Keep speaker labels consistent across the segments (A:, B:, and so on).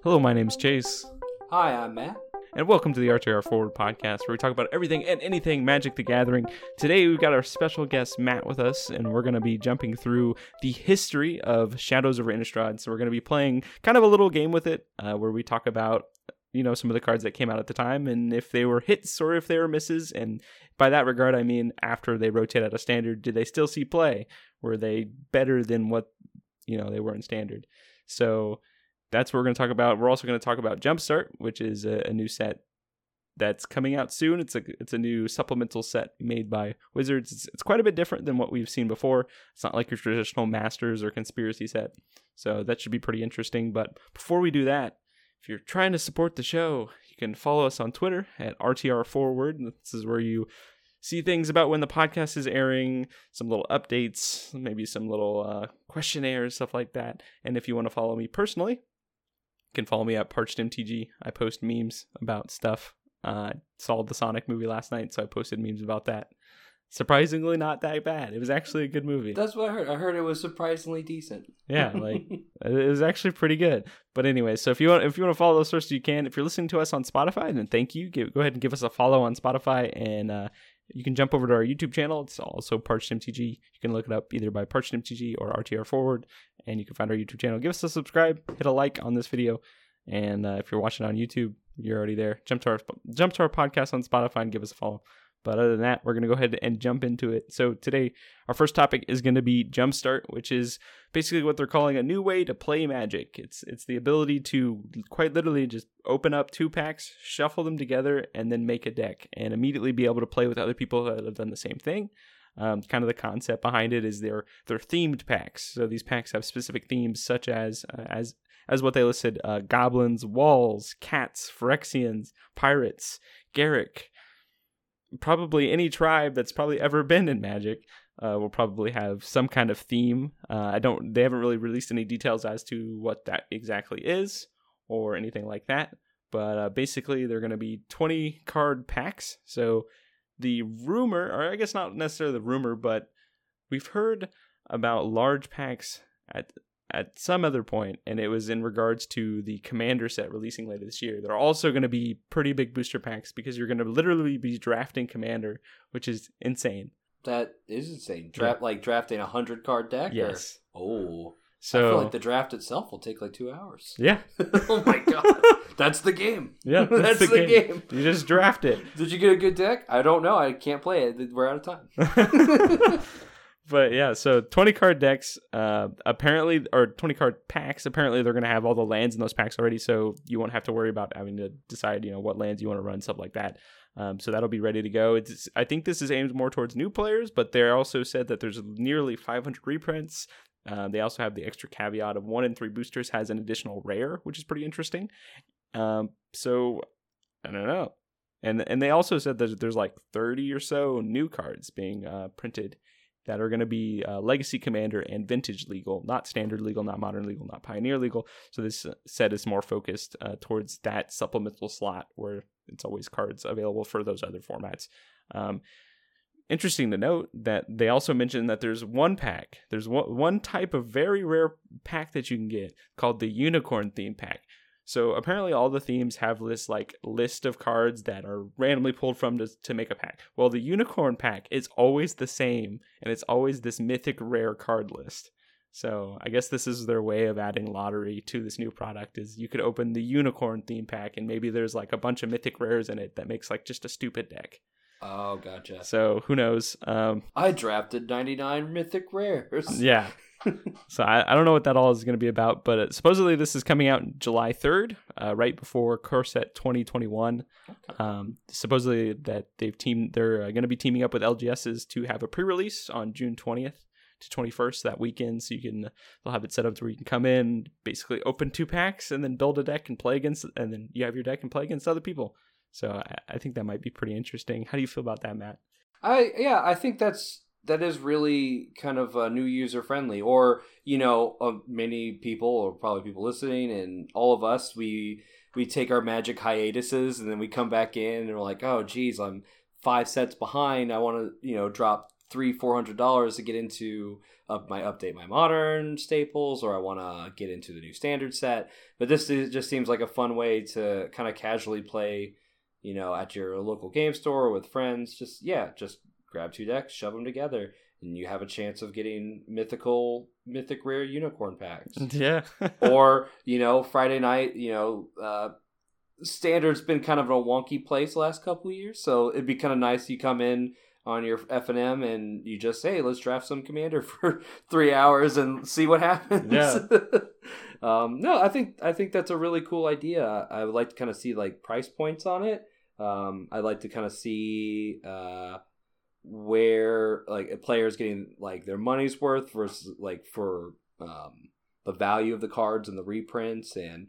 A: Hello, my name's Chase,
B: Hi, I'm Matt.
A: and welcome to the RTR Forward podcast, where we talk about everything and anything Magic the Gathering. Today, we've got our special guest, Matt, with us, and we're going to be jumping through the history of Shadows over Innistrad. So we're going to be playing kind of a little game with it, where we talk about, some of the cards that came out at the time, and if they were hits or if they were misses. And by that regard, I mean, after they rotate out of Standard, did they still see play? Were they better than what, they were in Standard? So that's what we're going to talk about. We're also going to talk about Jumpstart, which is a new set that's coming out soon. It's a new supplemental set made by Wizards. It's quite a bit different than what we've seen before. It's not like your traditional Masters or Conspiracy set. So that should be pretty interesting. But before we do that, if you're trying to support the show, you can follow us on Twitter at RTR Forward. This is where you see things about when the podcast is airing, some little updates, maybe some little questionnaires, stuff like that. And if you want to follow me personally, you can follow me at ParchedMTG. I post memes about stuff. Saw the Sonic movie last night, so I posted memes about that. Surprisingly not that bad. It was actually a good movie.
B: That's what I heard. I heard it was surprisingly decent.
A: Yeah, it was actually pretty good. But anyway, so if you want to follow those sources, you can. If you're listening to us on Spotify, then thank you. Go ahead and give us a follow on Spotify, and you can jump over to our YouTube channel. It's also ParchedMTG. You can look it up either by ParchedMTG or RTR Forward, and you can find our YouTube channel. Give us a subscribe, hit a like on this video, and if you're watching on YouTube, you're already there. Jump to our podcast on Spotify and give us a follow. But other than that, we're going to go ahead and jump into it. So today, our first topic is going to be Jumpstart, which is basically what they're calling a new way to play Magic. It's the ability to quite literally just open up 2 packs, shuffle them together, and then make a deck, and immediately be able to play with other people that have done the same thing. Kind of the concept behind it is they're themed packs. So these packs have specific themes, such as what they listed: goblins, walls, cats, Phyrexians, pirates, Garruk. Probably any tribe that's probably ever been in Magic will probably have some kind of theme. They haven't really released any details as to what that exactly is or anything like that. But basically, they're going to be 20 card packs. So the rumor, or I guess not necessarily the rumor, but we've heard about large packs at some other point, and it was in regards to the Commander set releasing later this year. They're also going to be pretty big booster packs because you're going to literally be drafting Commander, which is insane.
B: That is insane. Drafting a 100-card deck?
A: Yes.
B: So I feel like the draft itself will take like 2 hours.
A: Yeah.
B: Oh my god. That's the game.
A: Yeah, that's the game. You just draft it.
B: Did you get a good deck? I don't know. I can't play it. We're out of time.
A: But yeah, so 20 card decks, apparently, or 20 card packs, apparently they're going to have all the lands in those packs already, so you won't have to worry about having to decide, what lands you want to run, stuff like that. So that'll be ready to go. I think this is aimed more towards new players, but they also said that there's nearly 500 reprints. They also have the extra caveat of 1 in 3 boosters has an additional rare, which is pretty interesting. So I don't know. And they also said that there's like 30 or so new cards being printed that are going to be Legacy Commander and Vintage legal, not Standard legal, not Modern legal, not Pioneer legal. So this set is more focused towards that supplemental slot where it's always cards available for those other formats. Interesting to note that they also mentioned that there's one pack. There's one type of very rare pack that you can get called the Unicorn theme pack. So apparently all the themes have this list of cards that are randomly pulled from to make a pack. Well, the Unicorn pack is always the same, and it's always this mythic rare card list. So I guess this is their way of adding lottery to this new product, is you could open the Unicorn theme pack, and maybe there's like a bunch of mythic rares in it that makes like just a stupid deck.
B: Oh, gotcha.
A: So who knows?
B: I drafted 99 mythic rares.
A: Yeah. So I don't know what that all is going to be about, but supposedly this is coming out July 3rd, right before Core Set 2021. Okay. Supposedly that they're going to be teaming up with LGSs to have a pre-release on June 20th to 21st that weekend. So they'll have it set up to where you can come in, basically open 2 packs, and then build a deck and play against, and then you have your deck and play against other people. So I think that might be pretty interesting. How do you feel about that, Matt?
B: I think that is really kind of new user friendly, or many people, or probably people listening, and all of us, we take our Magic hiatuses and then we come back in and we're like, oh geez, I'm 5 sets behind. I want to drop $300-$400 to get into update my modern staples, or I want to get into the new standard set. But just seems like a fun way to kind of casually play, at your local game store with friends. Just grab 2 decks, shove them together, and you have a chance of getting mythic rare unicorn packs.
A: Yeah.
B: Or, Friday night, standard's been kind of a wonky place the last couple of years, so it'd be kind of nice you come in on your F&M and you just say, let's draft some commander for 3 hours and see what happens.
A: Yeah.
B: No, I think that's a really cool idea. I would like to kind of see like price points on it. I'd like to kind of see where like players getting like their money's worth versus like for the value of the cards and the reprints, and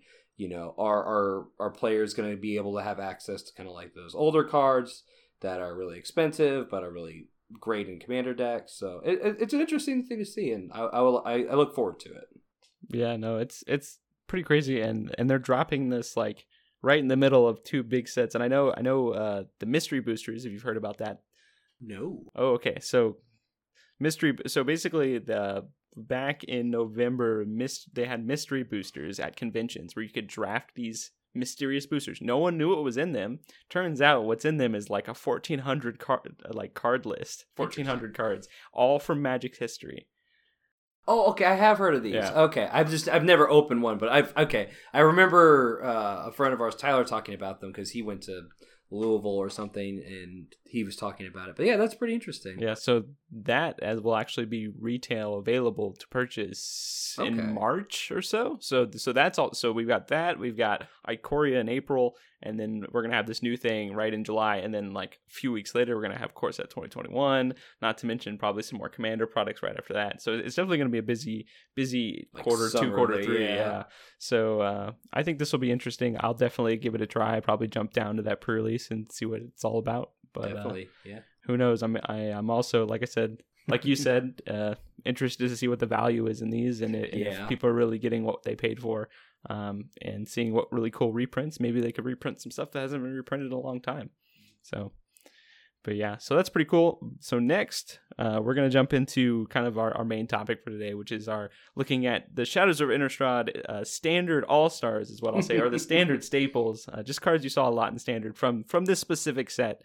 B: are players going to be able to have access to kind of like those older cards that are really expensive but are really great in commander decks. So it's an interesting thing to see, and I look forward to it.
A: Yeah, no, it's pretty crazy, and they're dropping this like right in the middle of 2 big sets. And I know the mystery boosters, if you've heard about that.
B: No.
A: Oh, okay. So basically back in November, they had mystery boosters at conventions where you could draft these mysterious boosters. No one knew what was in them. Turns out what's in them is like a 1,400 card list, 1,400 cards, all from Magic's history.
B: Oh, okay. I have heard of these.
A: Yeah.
B: Okay, I've never opened one, but I remember a friend of ours, Tyler, talking about them because he went to Louisville or something, and he was talking about it. But yeah, that's pretty interesting.
A: Yeah, so that will actually be retail available to purchase in March or so. So that's all. So we've got that. We've got Ikoria in April, and then we're gonna have this new thing right in July, and then like a few weeks later we're gonna have Core Set 2021. Not to mention probably some more Commander products right after that. So it's definitely gonna be a busy like quarter summer, 2, quarter 3. Yeah. So I think this will be interesting. I'll definitely give it a try. Probably jump down to that pre-release and see what it's all about. But
B: definitely, yeah.
A: Who knows? I'm also, like I said, like you said, interested to see what the value is in these, and if people are really getting what they paid for, and seeing what really cool reprints. Maybe they could reprint some stuff that hasn't been reprinted in a long time. So, but yeah, so that's pretty cool. So next, we're gonna jump into kind of our main topic for today, which is our looking at the Shadows of Innistrad standard all-stars is what I'll say, or the standard staples, just cards you saw a lot in standard from this specific set.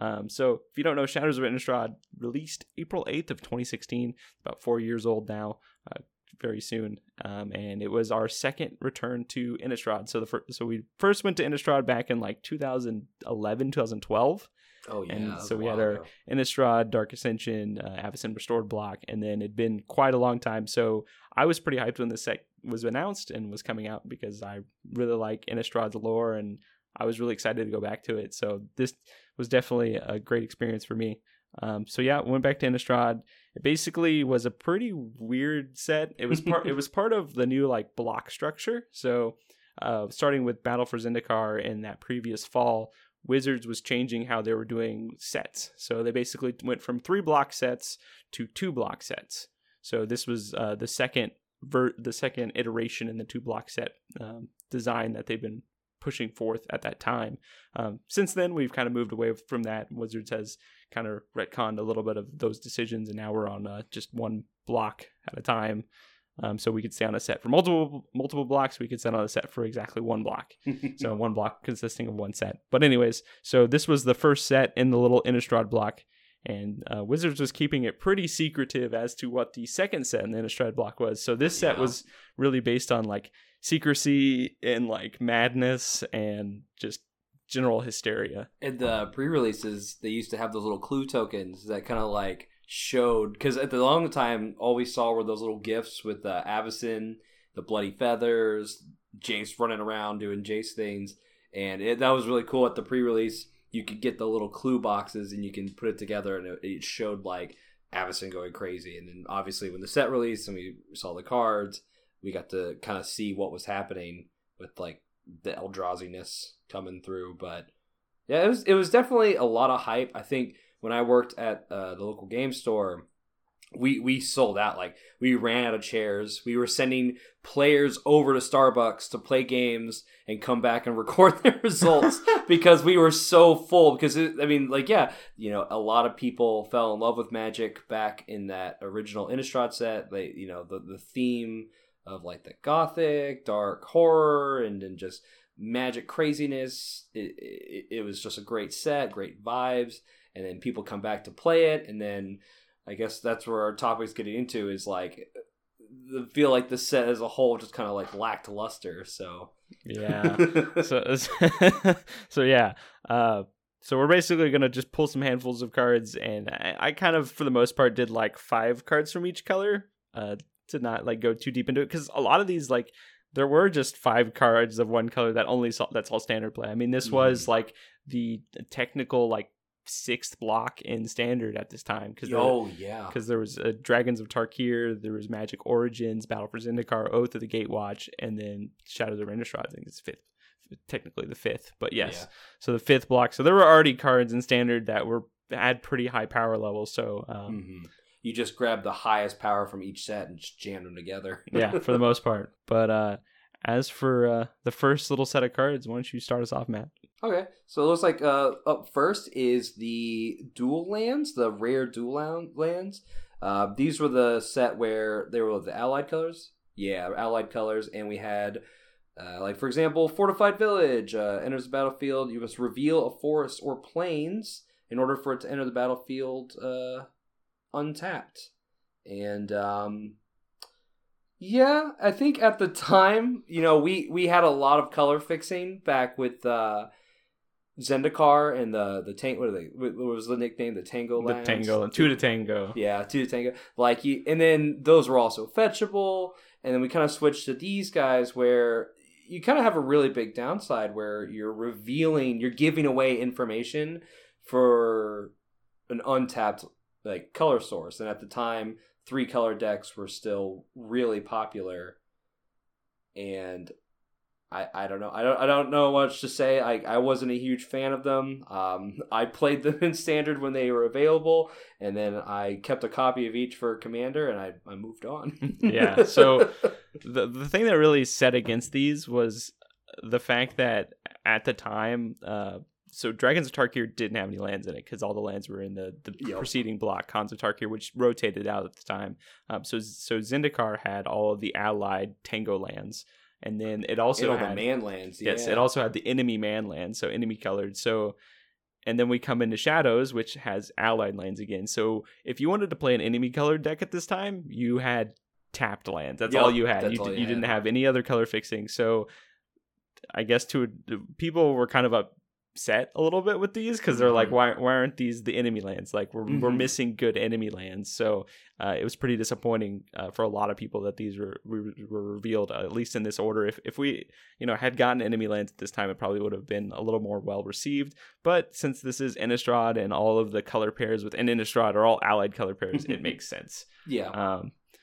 A: So if you don't know, Shadows of Innistrad released April 8th of 2016, about 4 years old now, very soon. And it was our second return to Innistrad. So we first went to Innistrad back in like 2011, 2012.
B: Oh yeah.
A: And so we had our Innistrad, Dark Ascension, Avacyn Restored block, and then it'd been quite a long time. So I was pretty hyped when the set was announced and was coming out because I really like Innistrad's lore, and I was really excited to go back to it. So this was definitely a great experience for me. So yeah, went back to Innistrad. It basically was a pretty weird set. It was part of the new like block structure. So starting with Battle for Zendikar in that previous fall, Wizards was changing how they were doing sets. So they basically went from 3 block sets to 2 block sets. So this was the second iteration in the 2 block set design that they've been pushing forth at that time. Since then, we've kind of moved away from that. Wizards has kind of retconned a little bit of those decisions, and now we're on just 1 block at a time. So we could stay on a set for multiple blocks. We could set on a set for exactly 1 block. So 1 block consisting of 1 set. But anyways, so this was the first set in the little Innistrad block, and Wizards was keeping it pretty secretive as to what the second set in the Innistrad block was. So this set was really based on like secrecy and like madness and just general hysteria.
B: In the pre-releases, they used to have those little clue tokens that kind of like showed, because at the long time, all we saw were those little gifs with Avacyn, the bloody feathers, Jace running around doing Jace things, and that was really cool. At the pre-release, you could get the little clue boxes and you can put it together, and it showed like Avacyn going crazy. And then obviously when the set released and we saw the cards, we got to kind of see what was happening with like the Eldrazi-ness coming through. But yeah, it was definitely a lot of hype. I think when I worked at the local game store, we sold out. Like, we ran out of chairs. We were sending players over to Starbucks to play games and come back and record their results because we were so full. Because a lot of people fell in love with Magic back in that original Innistrad set. They, the theme of like the gothic, dark horror, and then just Magic craziness. It was just a great set, great vibes, and then people come back to play it, and then I guess that's where our topic's getting into is like the feel like the set as a whole just kind of like lacked luster. So
A: yeah, so yeah. So we're basically gonna just pull some handfuls of cards, and I kind of for the most part did like 5 cards from each color to not like go too deep into it, because a lot of these like there were just 5 cards of one color that that's all standard play. I mean, this was like the technical like 6th block in standard at this time, because because there was Dragons of Tarkir, there was Magic Origins, Battle for Zendikar, Oath of the Gatewatch, and then Shadows of Innistrad. I think it's technically the 5th, but yes. So the 5th block. So there were already cards in standard that had pretty high power levels. So
B: you just grab the highest power from each set and just jam them together.
A: Yeah, for the most part. But as for the first little set of cards, why don't you start us off, Matt?
B: Okay, so it looks like up first is the dual lands, the rare dual lands. These were the set where they were the allied colors. Yeah, allied colors, and we had, like for example, Fortified Village enters the battlefield. You must reveal a forest or plains in order for it to enter the battlefield untapped. And yeah, I think at the time, we had a lot of color fixing back with Zendikar and the tank. What was the nickname? The Tango Lands.
A: The Tango and 2 to Tango.
B: Yeah, 2 to Tango. And then those were also fetchable. And then we kind of switched to these guys where you kind of have a really big downside where you're giving away information for an untapped like color source. And at the time, 3 color decks were still really popular. And I don't know. I don't know much to say. I wasn't a huge fan of them. I played them in standard when they were available, and then I kept a copy of each for Commander, and I moved on.
A: Yeah. So the thing that really set against these was the fact that at the time, so Dragons of Tarkir didn't have any lands in it because all the lands were in the preceding block, Khans of Tarkir, which rotated out at the time. So Zendikar had all of the allied Tango lands. And then it also had
B: the man lands. Yeah.
A: Yes, it also had the enemy man lands, so enemy colored. So, and then we come into Shadows, which has allied lands again. So if you wanted to play an enemy colored deck at this time, you had tapped lands. That's all you had. You didn't have any other color fixing. So I guess people were kind of upset a little bit with these because they're like, why aren't these the enemy lands? Like we're missing good enemy lands. So it was pretty disappointing for a lot of people that these were revealed, at least in this order. If we had gotten enemy lands at this time, it probably would have been a little more well received. But since this is Innistrad and all of the color pairs within Innistrad are all allied color pairs, it makes sense.
B: Yeah.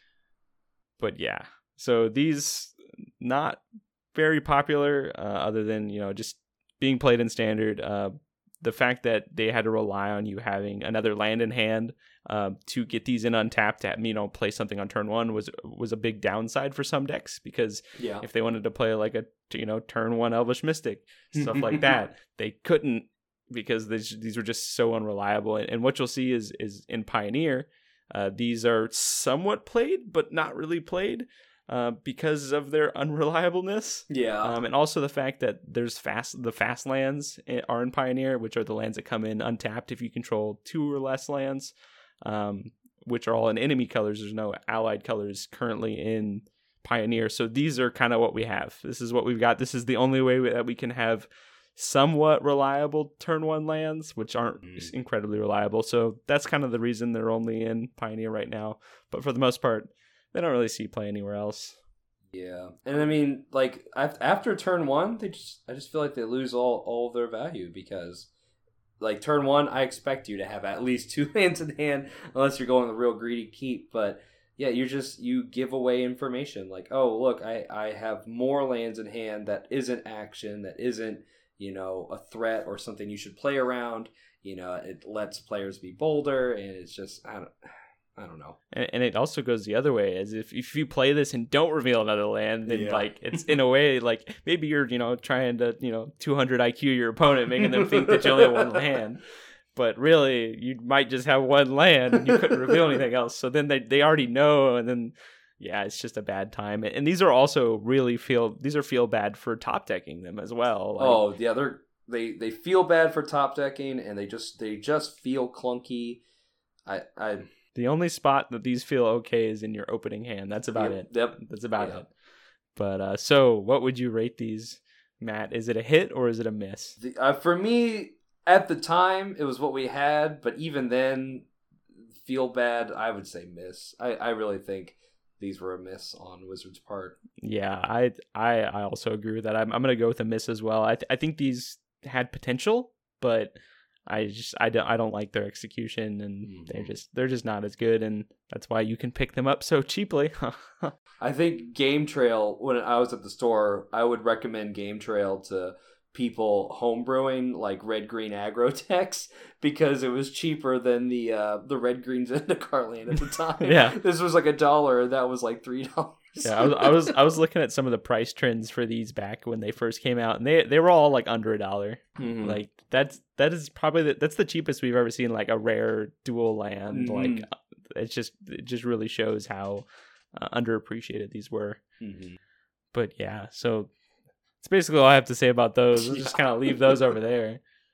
A: But yeah, so these not very popular, other than just being played in standard. The fact that they had to rely on you having another land in hand to get these in untapped to play something on turn 1 was a big downside for some decks, because if they wanted to play like a turn 1 Elvish Mystic, stuff like that, they couldn't, because these were just so unreliable. And what you'll see is in Pioneer, these are somewhat played but not really played. Because of their unreliableness.
B: Yeah.
A: And also the fact that the fast lands are in Pioneer, which are the lands that come in untapped if you control 2 or less lands, which are all in enemy colors. There's no allied colors currently in Pioneer. So these are kind of what we have. This is what we've got. This is the only way that we can have somewhat reliable turn 1 lands, which aren't incredibly reliable. So that's kind of the reason they're only in Pioneer right now. But for the most part, they don't really see play anywhere else.
B: Yeah, and I mean, like after turn 1, I just feel like they lose all of their value, because, like, turn 1, I expect you to have at least 2 lands in hand, unless you're going the real greedy keep. But yeah, you give away information like, oh look, I have more lands in hand that isn't action, that isn't a threat or something you should play around. It lets players be bolder, and it's just I I don't know.
A: And it also goes the other way, as if you play this and don't reveal another land, then like it's in a way like maybe you're trying to 200 IQ your opponent, making them think that you only have one land, but really you might just have one land and you couldn't reveal anything else. So then they already know, and then it's just a bad time. And these are also really feel bad for top decking them as well.
B: Oh yeah, they feel bad for top decking, and they just feel clunky.
A: The only spot that these feel okay is in your opening hand. That's about it.
B: Yep.
A: That's about it. But so what would you rate these, Matt? Is it a hit or is it a miss?
B: For me, at the time, it was what we had. But even then, feel bad, I would say miss. I really think these were a miss on Wizards' part.
A: Yeah, I also agree with that. I'm going to go with a miss as well. I think these had potential, but I don't like their execution, and they're just not as good, and that's why you can pick them up so cheaply.
B: I think Game Trail, when I was at the store, I would recommend Game Trail to people homebrewing like red green aggro decks because it was cheaper than the red green Zendikar land at the time.
A: Yeah,
B: this was like $1. That was like $3.
A: Yeah, I was looking at some of the price trends for these back when they first came out, and they were all like under $1. Mm-hmm. Like that is probably that's the cheapest we've ever seen, like a rare dual land. Mm-hmm. Like it just really shows how underappreciated these were. Mm-hmm. But yeah, so it's basically all I have to say about those. We'll just kind of leave those over there.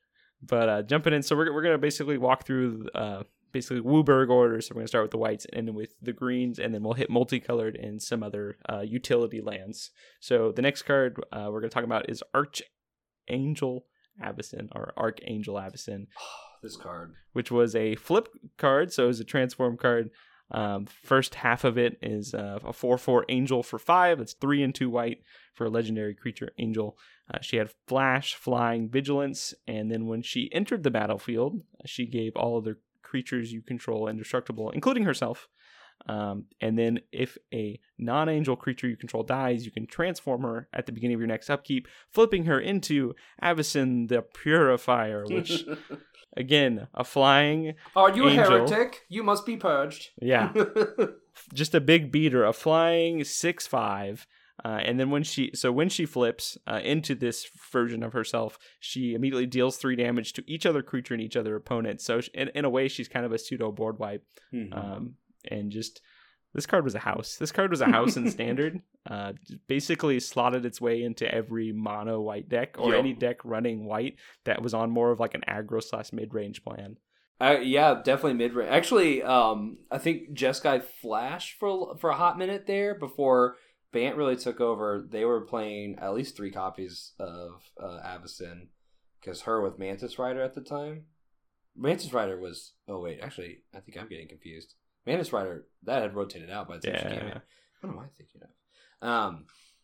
A: But jumping in, so we're gonna basically walk through basically WUBRG order. So we're going to start with the whites and then with the greens, and then we'll hit multicolored and some other utility lands. So the next card we're going to talk about is Archangel Avacyn, or Archangel Avacyn.
B: This card. Which
A: was a flip card, so it was a transform card. First half of it is a 4/4 Angel for 5. It's 3 and 2 white for a legendary creature Angel. She had Flash, Flying, Vigilance, and then when she entered the battlefield, she gave all other creatures you control indestructible, including herself. And then if a non-angel creature you control dies, you can transform her at the beginning of your next upkeep, flipping her into Avacyn the Purifier, which again, a flying
B: Are you
A: angel.
B: A heretic? You must be purged.
A: Yeah. Just a big beater, a flying 6/5. And then when she flips into this version of herself, she immediately deals 3 damage to each other creature and each other opponent. So in a way, she's kind of a pseudo board wipe. Mm-hmm. And just this card was a house. This card was a house in Standard. Basically slotted its way into every mono white deck or any deck running white that was on more of like an aggro / mid-range plan.
B: Yeah, definitely mid-range. Actually, I think Jeskai Flash for a hot minute there before Bant really took over. They were playing at least 3 copies of Avacyn, because her with Mantis Rider at the time. Mantis Rider was... Oh, wait. Actually, I think I'm getting confused. Mantis Rider, that had rotated out by the time she came in. What am I thinking of?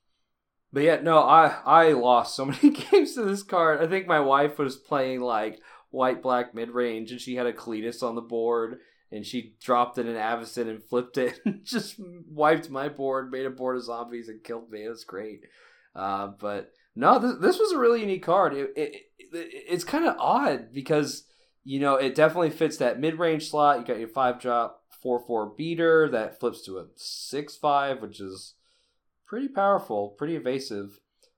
B: But yeah, no, I lost so many games to this card. I think my wife was playing like white-black mid-range, and she had a Cletus on the board, and she dropped in an Avacyn and flipped it and just wiped my board, made a board of zombies, and killed me. It was great. But no, this was a really unique card. It's kind of odd because, it definitely fits that mid-range slot. You got your 5-drop 4/4 beater that flips to a 6/5, which is pretty powerful, pretty evasive.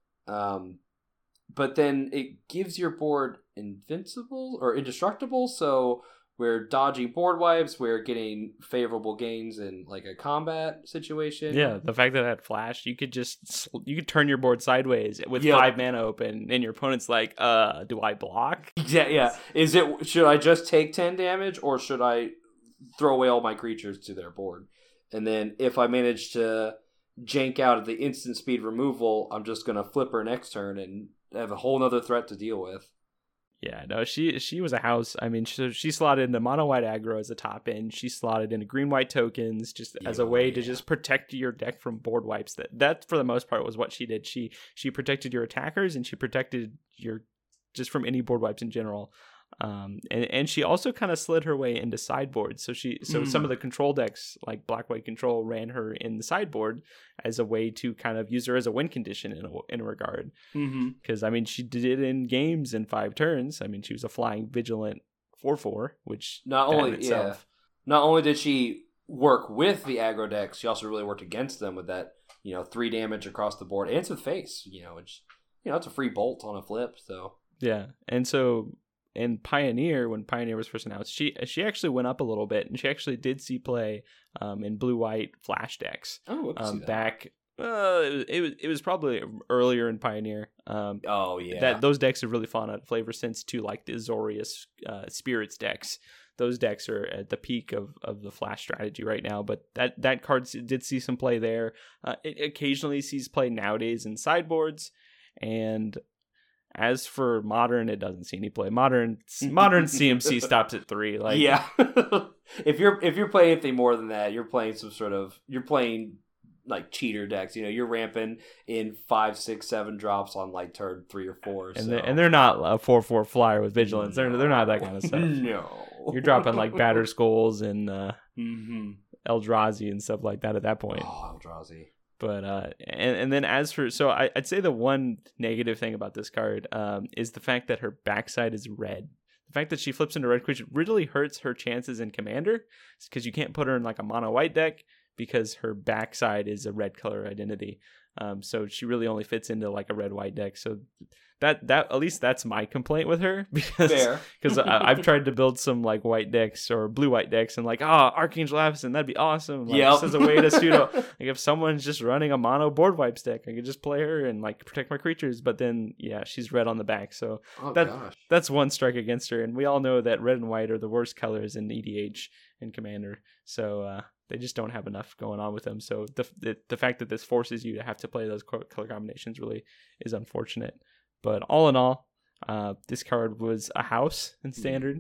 B: But then it gives your board invincible or indestructible, so we're dodging board wipes, we're getting favorable gains in like a combat situation.
A: Yeah, the fact that it had Flash, you could turn your board sideways with 5 mana open, and your opponent's like, do I block?
B: Yeah. Should I just take 10 damage, or should I throw away all my creatures to their board? And then if I manage to jank out of the instant speed removal, I'm just going to flip her next turn and have a whole nother threat to deal with.
A: Yeah, no, she was a house. I mean, she slotted into mono white aggro as a top end. She slotted into green white tokens just as a way to just protect your deck from board wipes. That for the most part was what she did. She protected your attackers, and she protected your just from any board wipes in general. And she also kind of slid her way into sideboards. So some of the control decks like black white control ran her in the sideboard as a way to kind of use her as a win condition in a regard. Because I mean, she did it in games in 5 turns. I mean, she was a flying vigilant 4/4, which
B: not only did she work with the aggro decks, she also really worked against them with that, 3 damage across the board, and it's with face, which, it's a free bolt on a flip, so.
A: Yeah, and so in Pioneer, when Pioneer was first announced, she actually went up a little bit, and she actually did see play in blue-white flash decks.
B: Oh, I see that.
A: Back. It was probably earlier in Pioneer.
B: Oh yeah,
A: that those decks have really fallen out of flavor since to like the Azorius Spirits decks. Those decks are at the peak of the flash strategy right now, but that card did see some play there. It occasionally sees play nowadays in sideboards, and as for Modern, it doesn't see any play. Modern CMC stops at 3. Like,
B: yeah, if you're playing anything more than that, you're playing like cheater decks. You're ramping in 5, 6, 7 drops on like turn 3 or 4.
A: And they're not a 4/4 flyer with vigilance.
B: No.
A: They're not that kind of stuff.
B: No,
A: you're dropping like Batter Skulls and Eldrazi and stuff like that at that point.
B: Oh, Eldrazi.
A: But and then as for I'd say the one negative thing about this card is the fact that her backside is red. The fact that she flips into red creature really hurts her chances in Commander, because you can't put her in like a mono white deck because her backside is a red color identity. So she really only fits into like a red white deck. So that at least that's my complaint with her, because I've tried to build some like white decks or blue white decks and like Archangel Avacyn, that'd be awesome. Like, just as a way to pseudo like if someone's just running a mono board wipes deck, I could just play her and like protect my creatures. But then she's red on the back, so that's one strike against her. And we all know that red and white are the worst colors in EDH and Commander. So they just don't have enough going on with them. So the fact that this forces you to have to play those color combinations really is unfortunate. But all in all, this card was a house in Standard.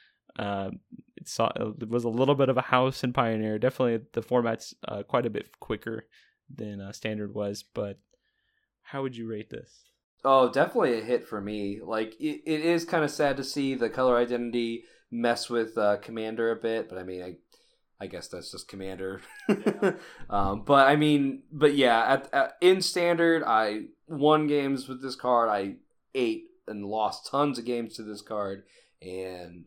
A: It was a little bit of a house in Pioneer. Definitely the format's quite a bit quicker than Standard was. But how would you rate this?
B: Oh, definitely a hit for me. Like, it is kind of sad to see the color identity mess with Commander a bit. But I mean, I guess that's just Commander. Yeah. But in Standard, I won games with this card. I ate and lost tons of games to this card. And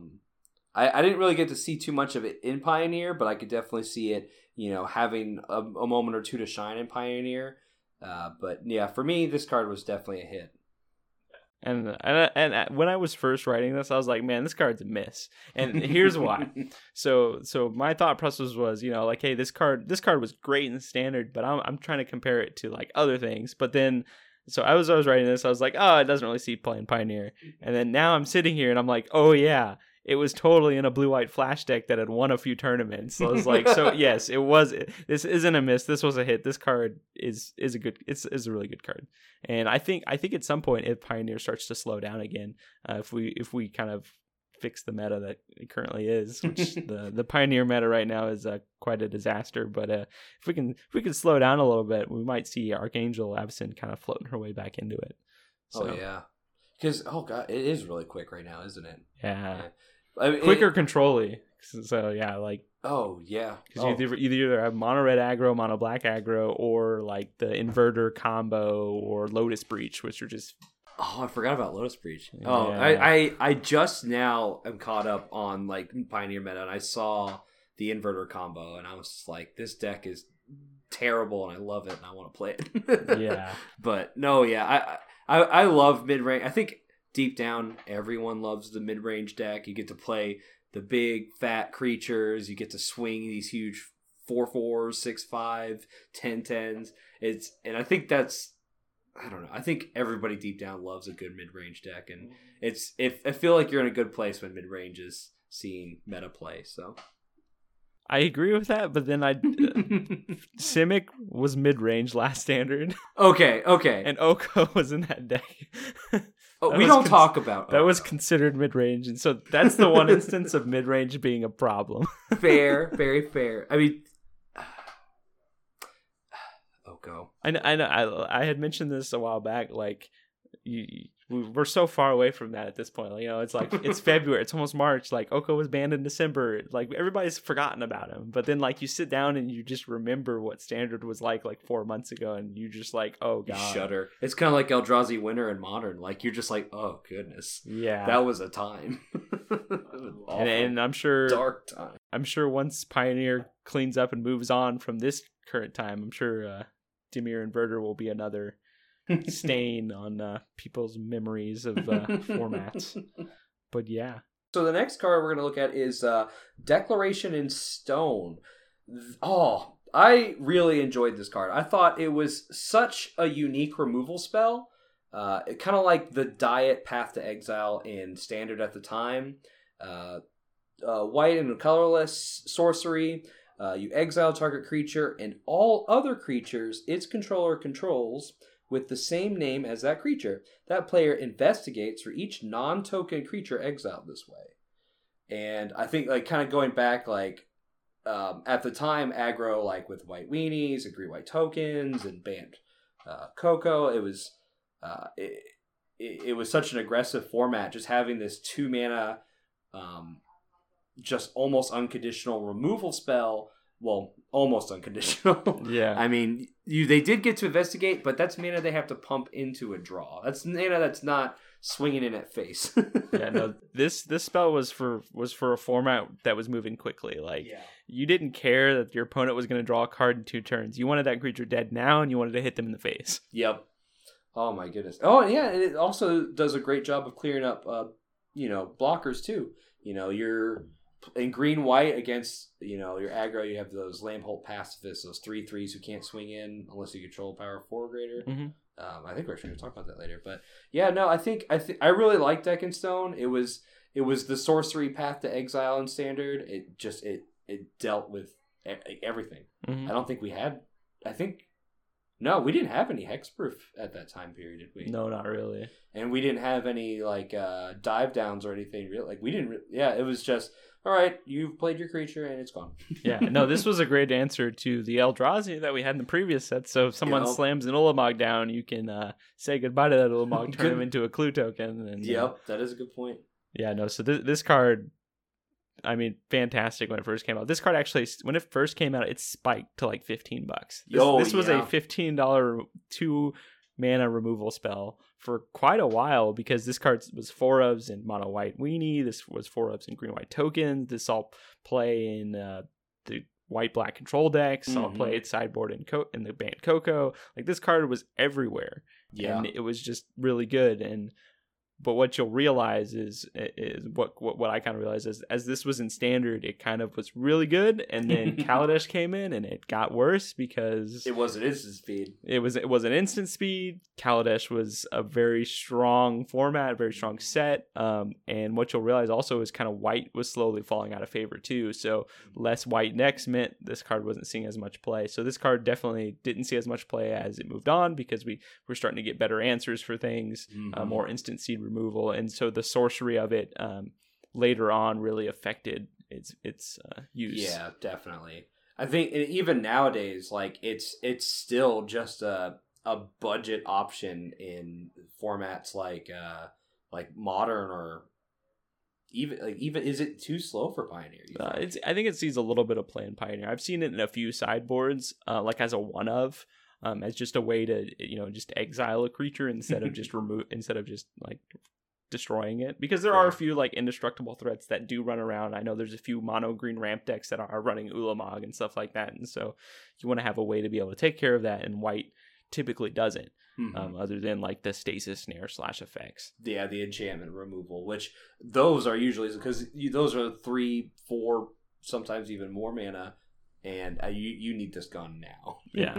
B: I didn't really get to see too much of it in Pioneer, but I could definitely see it, having a moment or two to shine in Pioneer. But yeah, for me, this card was definitely a hit.
A: And when I was first writing this, I was like, man, this card's a miss. And here's why. So my thought process was, like, hey, this card was great in Standard, but I'm trying to compare it to like other things. But then, so I was writing this, I was like, oh, it doesn't really see play in Pioneer. And then now I'm sitting here and I'm like, oh yeah, it was totally in a blue-white flash deck that had won a few tournaments. So I was like, so yes, it was. This isn't a miss. This was a hit. This card is a good. It's a really good card. And I think at some point, if Pioneer starts to slow down again, if we kind of fix the meta that it currently is, which the Pioneer meta right now is quite a disaster. But if we can slow down a little bit, we might see Archangel Avacyn kind of floating her way back into it. So,
B: oh yeah, because it is really quick right now, isn't it?
A: Yeah. I mean, quicker control-y. So yeah, like
B: oh yeah,
A: because you either have mono red aggro, mono black aggro, or like the inverter combo or Lotus Breach, which are just
B: I forgot about Lotus Breach.
A: Yeah.
B: Oh, I just now am caught up on like Pioneer meta, and I saw the inverter combo, and I was just like, this deck is terrible, and I love it, and I want to play it.
A: Yeah,
B: but no, yeah, I love mid range. I think deep down, everyone loves the mid range deck. You get to play the big fat creatures. You get to swing these huge 4/4s, 6/5, 10/10s. And I think that's, I don't know. I think everybody deep down loves a good mid range deck, and I feel like you're in a good place when mid range is seeing meta play. So
A: I agree with that, but then Simic was mid range last Standard.
B: Okay,
A: and Oko was in that deck.
B: We don't talk about
A: that. Was considered mid range, and so that's the one instance of mid range being a problem.
B: Fair, very fair. I mean, Oko.
A: I know. I had mentioned this a while back. Like, we're so far away from that at this point. Like, it's like it's February. It's almost March. Like, Oko was banned in December. Like, everybody's forgotten about him. But then, like, you sit down and you just remember what Standard was like 4 months ago, and you just like, oh god,
B: you shudder. It's kind of like Eldrazi Winter in Modern. Like, you're just like, oh goodness,
A: yeah,
B: that was a time.
A: and I'm sure
B: dark time.
A: I'm sure once Pioneer cleans up and moves on from this current time, I'm sure Dimir Inverter will be another stain on people's memories of formats. But yeah.
B: So the next card we're going to look at is Declaration in Stone. Oh, I really enjoyed this card. I thought it was such a unique removal spell. Kind of like the Diet Path to Exile in Standard at the time. White and colorless sorcery. You exile target creature and all other creatures its controller controls with the same name as that creature. That player investigates for each non-token creature exiled this way. And I think, like, kind of going back, like, at the time, aggro, like, with white weenies and green white tokens and banned Coco, it was it was such an aggressive format, just having this 2-mana just almost unconditional removal spell. Well, almost unconditional.
A: Yeah.
B: I mean, they did get to investigate, but that's mana they have to pump into a draw. That's mana that's not swinging in at face.
A: Yeah, no. This spell was for a format that was moving quickly. Like, you didn't care that your opponent was going to draw a card in 2 turns. You wanted that creature dead now, and you wanted to hit them in the face.
B: Yep. Oh my goodness. Oh yeah, and it also does a great job of clearing up, blockers too. You're in green white against your aggro. You have those Lambholt pacifists, those 3/3s who can't swing in unless you control power 4 or greater.
A: Mm-hmm.
B: I think we're actually going to talk about that later. But yeah, no, I really like Deck in Stone. It was the sorcery Path to Exile in Standard. It just it dealt with everything.
A: Mm-hmm.
B: I don't think we had. No, we didn't have any hexproof at that time period, did we?
A: No, not really.
B: And we didn't have any dive downs or anything real. Like we didn't. Yeah, it was just all right. You've played your creature and it's gone.
A: Yeah, no, this was a great answer to the Eldrazi that we had in the previous set. So if someone slams an Ulamog down, you can say goodbye to that Ulamog, turn him into a clue token. And
B: that is a good point.
A: Yeah, no. So this card, I mean, fantastic when it first came out. This card actually, when it first came out, it spiked to like $15. This was a $15 2-mana removal spell for quite a while because this card was 4-ofs in mono white weenie. This was 4-ofs in green white tokens. This all play in the white black control decks. All play it sideboard in the banned Coco. Like this card was everywhere. Yeah, and it was just really good. But what you'll realize is what I kind of realized is as this was in Standard, it kind of was really good, and then Kaladesh came in and it got worse because
B: it was an instant speed.
A: It was an instant speed. Kaladesh was a very strong format, very strong set, and what you'll realize also is kind of white was slowly falling out of favor too. So less white decks meant this card wasn't seeing as much play. So this card definitely didn't see as much play as it moved on because we were starting to get better answers for things, more instant seed removal, and so the sorcery of it later on really affected its use.
B: Yeah, definitely. I think even nowadays, like it's still just a budget option in formats like Modern or even is it too slow for Pioneer?
A: I think it sees a little bit of play in Pioneer. I've seen it in a few sideboards, like as a one-of. As just a way to just exile a creature instead of just like destroying it, because there are a few like indestructible threats that do run around. I know there's a few mono green ramp decks that are running Ulamog and stuff like that, and so you want to have a way to be able to take care of that, and white typically doesn't, other than like the stasis snare / effects.
B: Yeah, the enchantment removal, which those are usually because those are 3, 4, sometimes even more mana. And you need this gone now.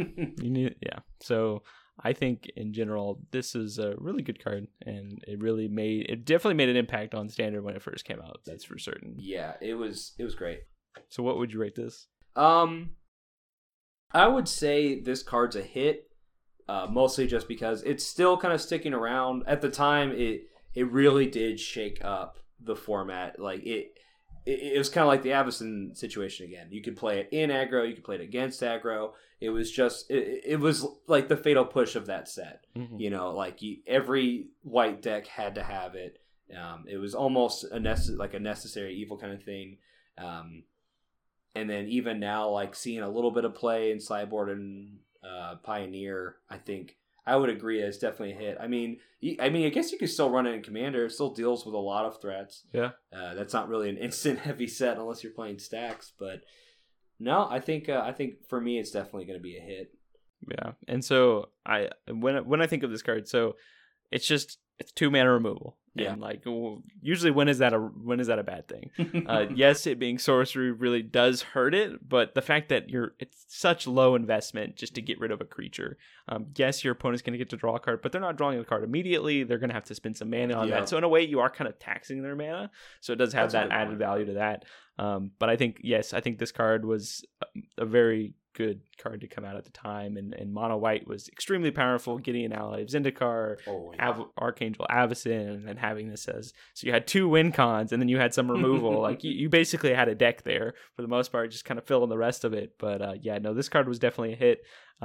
A: So I think in general this is a really good card, and it definitely made an impact on Standard when it first came out. That's for certain.
B: Yeah, it was great.
A: So what would you rate this?
B: I would say this card's a hit, mostly just because it's still kind of sticking around. At the time, it really did shake up the format. Like it was kind of like the Avacyn situation again. You could play it in aggro, you could play it against aggro. It was just it was like the fatal push of that set. Every white deck had to have it. It was almost a necessary evil kind of thing. And then even now, like seeing a little bit of play in sideboard and Pioneer, I think I would agree. It's definitely a hit. I mean, I guess you could still run it in Commander. It still deals with a lot of threats.
A: Yeah.
B: That's not really an instant heavy set unless you're playing stacks. But no, I think for me, it's definitely going to be a hit.
A: Yeah, and so when I think of this card, so it's 2 mana removal.
B: Yeah.
A: And like usually when is that a bad thing? Yes, it being sorcery really does hurt it, but the fact that it's such low investment just to get rid of a creature. Yes, your opponent's going to get to draw a card, but they're not drawing a card immediately. They're going to have to spend some mana on that. So in a way, you are kind of taxing their mana. So it does have that added value to that. But I think this card was a very good card to come out at the time, and mono white was extremely powerful, getting an ally of Zendikar, Archangel Avacyn, and then having this as, so you had 2 win cons and then you had some removal. Like you basically had a deck there for the most part, just kind of fill in the rest of it. But this card was definitely a hit.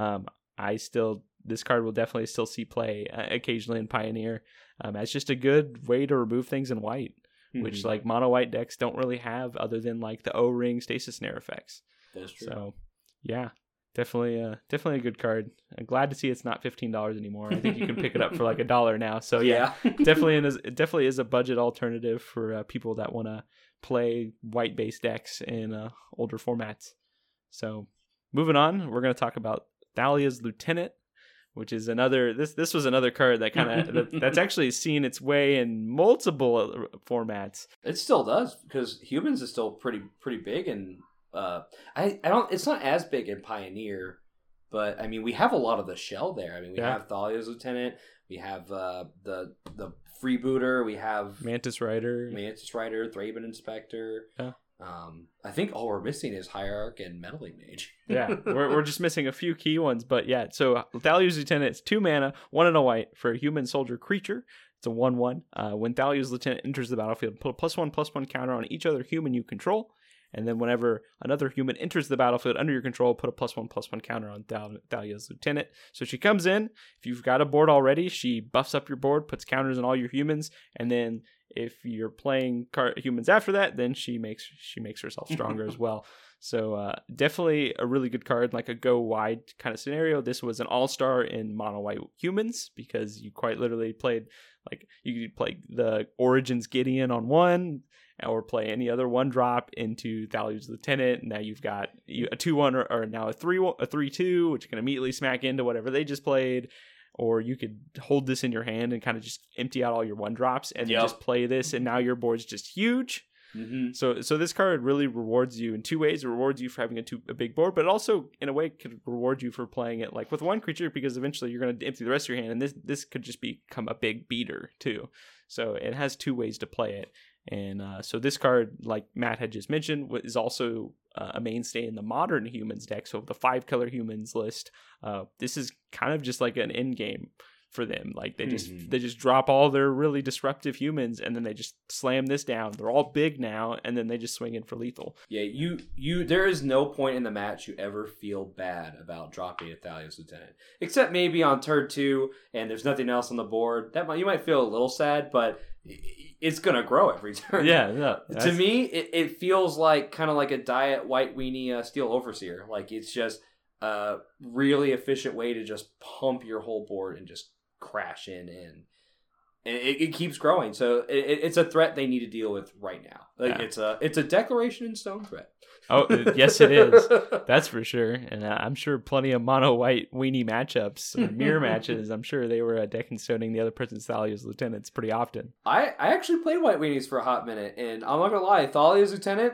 A: This card will definitely still see play occasionally in Pioneer, as just a good way to remove things in white, which like mono white decks don't really have, other than like the O-ring stasis snare effects.
B: That's true.
A: So yeah, definitely a good card. I'm glad to see it's not $15 anymore. I think you can pick it up for like $1 now. So yeah, definitely is a budget alternative for people that want to play white based decks in older formats. So moving on, we're going to talk about Thalia's Lieutenant, which is another. This was another card that kind of that's actually seen its way in multiple formats.
B: It still does, because humans is still pretty big, and I don't. It's not as big in Pioneer, but I mean we have a lot of the shell there. I mean we have Thalia's Lieutenant, we have the Freebooter, we have
A: Mantis Rider,
B: Thraben Inspector.
A: Yeah.
B: I think all we're missing is Hierarch and Meddling Mage.
A: Yeah, we're just missing a few key ones, but yeah. So Thalia's Lieutenant is 2 mana, 1 and a white for a human soldier creature. It's a 1/1. When Thalia's Lieutenant enters the battlefield, put a +1/+1 counter on each other human you control. And then whenever another human enters the battlefield under your control, put a +1/+1 counter on Thalia's Lieutenant. So she comes in. If you've got a board already, she buffs up your board, puts counters on all your humans, and then if you're playing humans after that, then she makes herself stronger as well. So definitely a really good card, like a go wide kind of scenario. This was an all-star in mono white humans, because you quite literally played, like, you could play the Origins Gideon on 1, or play any other 1-drop into Thalia's Lieutenant. Now you've got a 2/1 or now a 3/2, which can immediately smack into whatever they just played. Or you could hold this in your hand and kind of just empty out all your 1-drops and just play this, and now your board's just huge.
B: Mm-hmm.
A: So this card really rewards you in 2 ways. It rewards you for having a big board, but it also in a way could reward you for playing it like with 1 creature, because eventually you're going to empty the rest of your hand, and this could just become a big beater too. So it has 2 ways to play it. And so this card, like Matt had just mentioned, is also a mainstay in the modern humans deck. So the 5-color humans list, this is kind of just like an end game for them. Like they just drop all their really disruptive humans, and then they just slam this down. They're all big now, and then they just swing in for lethal.
B: Yeah, you there is no point in the match you ever feel bad about dropping a Thalia's Lieutenant, except maybe on turn 2 and there's nothing else on the board. You might feel a little sad, but it's gonna grow every turn.
A: Yeah.
B: To me, it feels like kind of like a diet white weenie Steel Overseer. Like it's just a really efficient way to just pump your whole board and just crash in, and it keeps growing. So it's a threat they need to deal with right now. Like it's a Declaration in Stone threat.
A: Oh, yes, it is. That's for sure. And I'm sure plenty of mono white weenie matchups, mirror matches. I'm sure they were deck and stoning the other person's Thalia's Lieutenants pretty often.
B: I actually played white weenies for a hot minute, and I'm not gonna lie, Thalia's Lieutenant,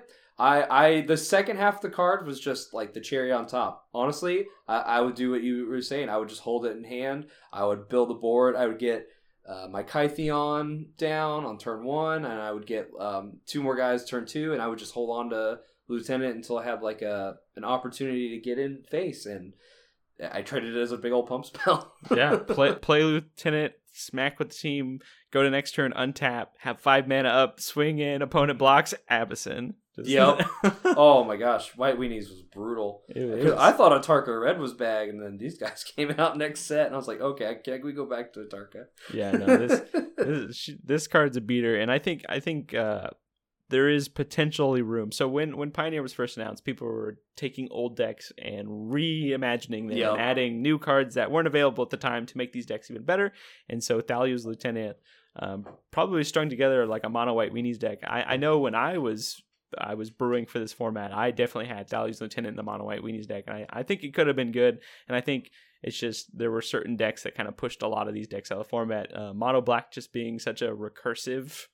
B: I the second half of the card was just like the cherry on top. Honestly, I would do what you were saying. I would just hold it in hand. I would build the board. I would get my Kytheon down on turn 1, and I would get 2 more guys turn 2, and I would just hold on to Lieutenant until I have like an opportunity to get in face, and I traded it as a big old pump spell.
A: Yeah, play Lieutenant, smack with the team, go to next turn, untap, have 5 mana up, swing in, opponent blocks, Avacyn.
B: Yep. Oh my gosh, White Weenies was brutal. I thought Atarka Red was bag, and then these guys came out next set, and I was like, okay, can we go back to Atarka?
A: Yeah, no, this card's a beater, and I think there is potentially room. So when Pioneer was first announced, people were taking old decks and reimagining them and adding new cards that weren't available at the time to make these decks even better. And so Thalia's Lieutenant probably strung together like a mono white weenies deck. I know when I was brewing for this format, I definitely had Thalia's Lieutenant in the mono white weenies deck. And I think it could have been good. And I think it's just there were certain decks that kind of pushed a lot of these decks out of the format. Mono black just being such a recursive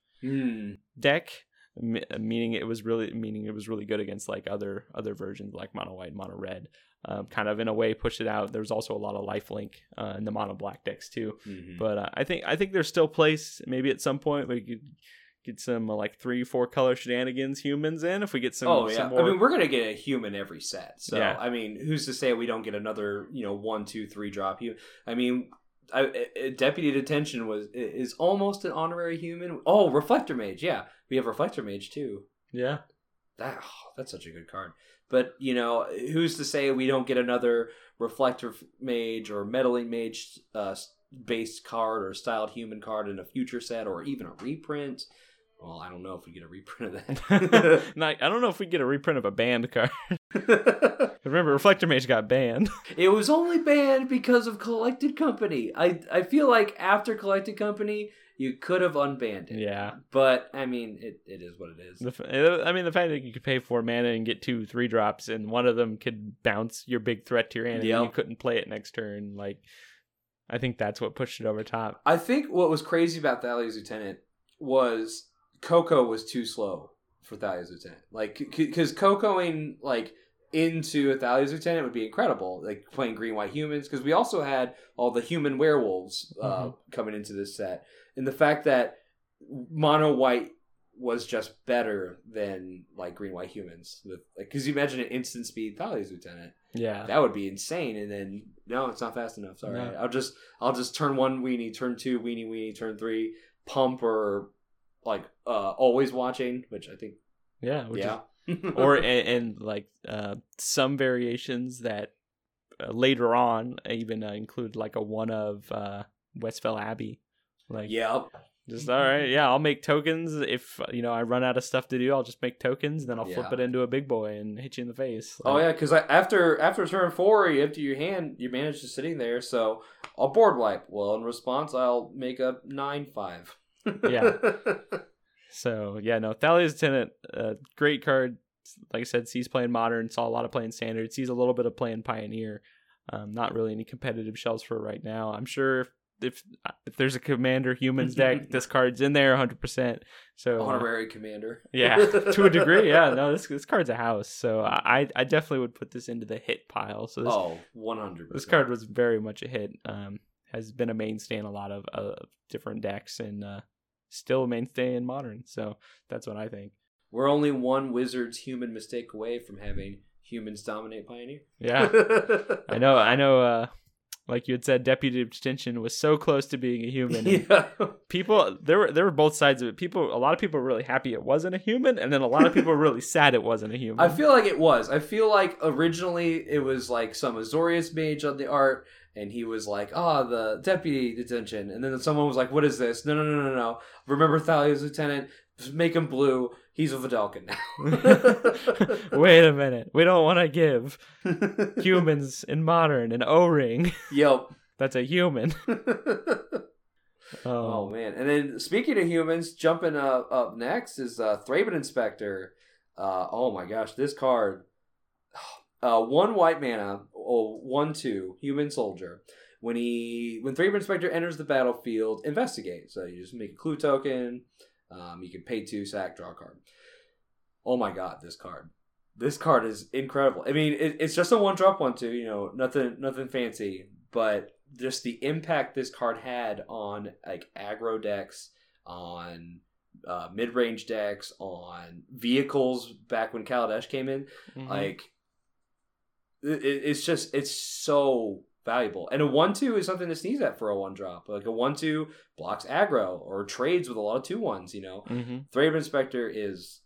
A: deck. Meaning it was really good against like other versions like mono white, mono red. Kind of in a way pushed it out. There's also a lot of lifelink in the mono black decks too. But I think there's still place. Maybe at some point we could get some like 3-4 color shenanigans humans in if we get some. Some more.
B: I mean, we're gonna get a human every set. So I mean, who's to say we don't get another 1, 2, 3 drop human? I mean. Deputy Detention is almost an honorary human. Oh, Reflector Mage, yeah, we have Reflector Mage too.
A: Yeah,
B: that's such a good card. But who's to say we don't get another Reflector Mage or Meddling Mage based card or styled human card in a future set or even a reprint? Well, I don't know if we get a reprint of that.
A: I don't know if we get a reprint of a banned card. Remember, Reflector Mage got banned.
B: It was only banned because of Collected Company. I feel like after Collected Company, you could have unbanned it.
A: Yeah.
B: But, I mean, it is what it is.
A: The fact that you could pay 4 mana and get 2 3-drops, and one of them could bounce your big threat to your hand, and you couldn't play it next turn. Like, I think that's what pushed it over top.
B: I think what was crazy about Thalia's Lieutenant was Coco was too slow for Thalia's Lieutenant. Like, because Cocoing, like, into a Thalia's Lieutenant would be incredible. Like, playing green-white humans. Because we also had all the human werewolves coming into this set. And the fact that mono-white was just better than, like, green-white humans. Because you imagine an instant speed Thalia's Lieutenant.
A: Yeah.
B: That would be insane. And then, no, it's not fast enough. Sorry. No. I'll just turn 1 weenie, turn 2 weenie, turn 3, pump or... like always watching, which I think some variations that later on even include like a one of Westfell Abbey, like just all right, I'll make tokens if I run out of stuff to do. I'll just make tokens, then I'll flip it into a big boy and hit you in the face. Because after turn 4, you empty your hand, your mana is just sitting there, so I'll board wipe. Well, in response, I'll make a 9/5.
A: Yeah. So Thalia's Lieutenant, great card. Like I said, sees playing Modern, saw a lot of playing Standard, sees a little bit of playing Pioneer. Not really any competitive shells for right now. I'm sure if there's a Commander Humans deck, this card's in there 100%. So
B: honorary Commander.
A: Yeah, to a degree. Yeah, no, this card's a house. So I definitely would put this into the hit pile. So
B: 100%.
A: This card was very much a hit. Has been a mainstay in a lot of different decks and still a mainstay in Modern. So that's what I think.
B: We're only one Wizards human mistake away from having humans dominate Pioneer.
A: Yeah, I know. Like you had said, Deputy Detention was so close to being a human.
B: Yeah.
A: People, there were both sides of it. A lot of people were really happy it wasn't a human, and then a lot of people were really sad it wasn't a human.
B: I feel like it was. I feel like originally it was like some Azorius mage on the art, and he was like, the Deputy Detention. And then someone was like, what is this? No. Remember Thalia's Lieutenant? Just make him blue. He's a Vidalcan now.
A: Wait a minute. We don't want to give humans in Modern an O-ring.
B: Yep.
A: That's a human.
B: Oh, man. And then speaking of humans, jumping up next is Thraben Inspector. Oh, my gosh. This card. 1 white mana, 1/2, human soldier. When Thraben Inspector enters the battlefield, investigate. So you just make a clue token. You can pay 2, sack, draw a card. Oh my god, this card. This card is incredible. I mean, it's just a 1-drop 1/2, nothing fancy, but just the impact this card had on like aggro decks, on mid-range decks, on vehicles back when Kaladesh came in. Mm-hmm. Like, it's so valuable. And a 1/2 is something to sneeze at for a 1-drop. Like a 1/2 blocks aggro or trades with a lot of 2/1s,
A: Mm-hmm.
B: Thraben Inspector is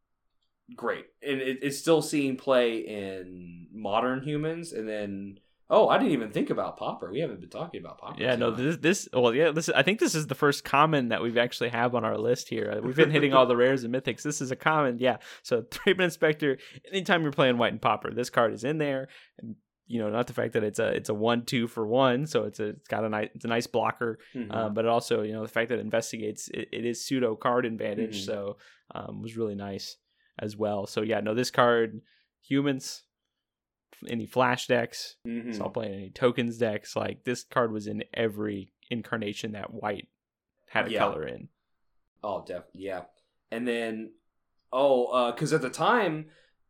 B: great. And it's still seeing play in Modern humans. And then, Oh, I didn't even think about Pauper. We haven't been talking about Pauper.
A: Yeah, no, this. I think this is the first common that we've actually have on our list here. We've been hitting all the rares and mythics. This is a common, yeah. So Thraben Inspector. Anytime you're playing White and Pauper, this card is in there. And, not the fact that it's a 1/2 for 1, so it's a nice blocker.
B: Mm-hmm.
A: But it also, the fact that it investigates, it is pseudo card advantage.
B: Mm-hmm.
A: So was really nice as well. So yeah, no, this card, humans. Any flash decks, saw playing any tokens decks. Like this card was in every incarnation that White had a color in.
B: Oh, definitely, yeah. And then, because at the time,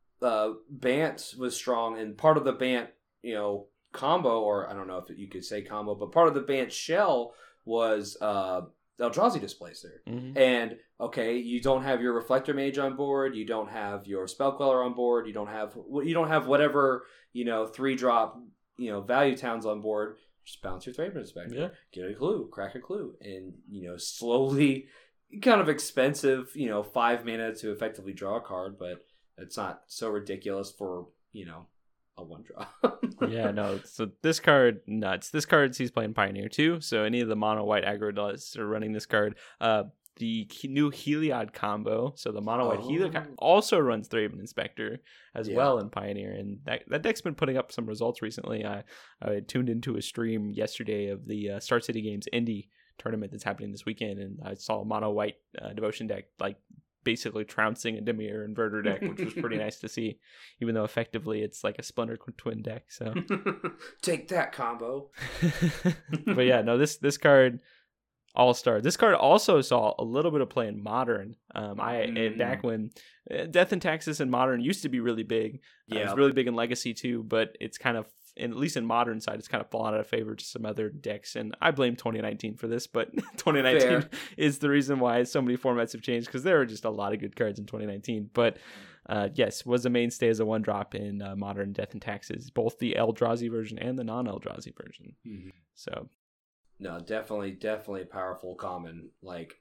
B: Bant was strong, and part of the Bant, combo, or I don't know if you could say combo, but part of the Bant shell was Eldrazi Displacer.
A: Mm-hmm.
B: And okay, you don't have your Reflector Mage on board, you don't have your Spell Queller on board, you don't have whatever 3-drop value towns on board. Just bounce your Thraben Inspector, get a clue, crack a clue, and slowly, kind of expensive, 5 mana to effectively draw a card, but it's not so ridiculous for a 1-drop.
A: Yeah, no. So this card, nuts. This card sees playing Pioneer too. So any of the mono white aggro decks are running this card. The new Heliod combo. So the mono white Heliod also runs Thraben Inspector as well in Pioneer, and that deck's been putting up some results recently. I tuned into a stream yesterday of the Star City Games Indie tournament that's happening this weekend, and I saw a mono white Devotion deck basically trouncing a Dimir Inverter deck, which was pretty nice to see, even though effectively it's like a Splinter Twin deck. So
B: take that combo.
A: But yeah, no, this card all-star. This card also saw a little bit of play in Modern. Back when Death and Taxes in Modern used to be really big. It was really big in Legacy too, but it's kind of, at least in Modern side, it's kind of fallen out of favor to some other decks, and I blame 2019 for this, but 2019 is the reason why so many formats have changed, because there are just a lot of good cards in 2019, but yes, was a mainstay as a 1-drop in Modern Death and Taxes, both the Eldrazi version and the non-Eldrazi version.
B: Mm-hmm.
A: So
B: no, definitely powerful common. Like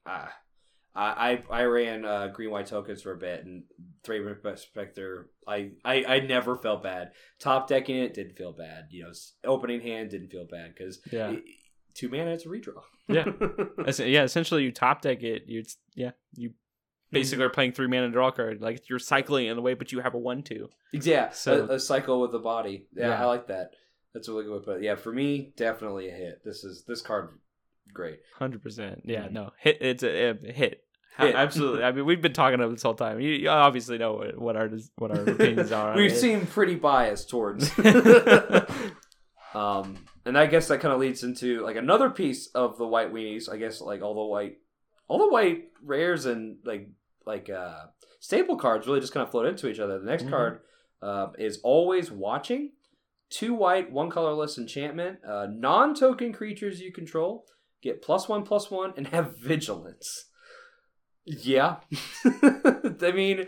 B: I ran green white tokens for a bit, and Thraben Inspector. I never felt bad. Top decking it didn't feel bad. Opening hand didn't feel bad because 2 mana, it's a redraw.
A: Essentially you top deck it. You basically are playing 3 mana draw card. Like you're cycling in a way, but you have a 1/2.
B: Yeah,
A: so
B: a cycle with the body. Yeah, I like that. That's a really good way to put it. Yeah, for me, definitely a hit. This card, great.
A: 100%. Yeah, no, hit. It's a hit. Absolutely. I mean, we've been talking about this whole time. You obviously know what our opinions are.
B: We seem pretty biased towards. And I guess that kind of leads into like another piece of the white weenies. I guess like all the white rares and like staple cards really just kind of float into each other. The next card is Always Watching. 2 white, 1 colorless enchantment. Non-token creatures you control get +1/+1 and have vigilance. Yeah. I mean,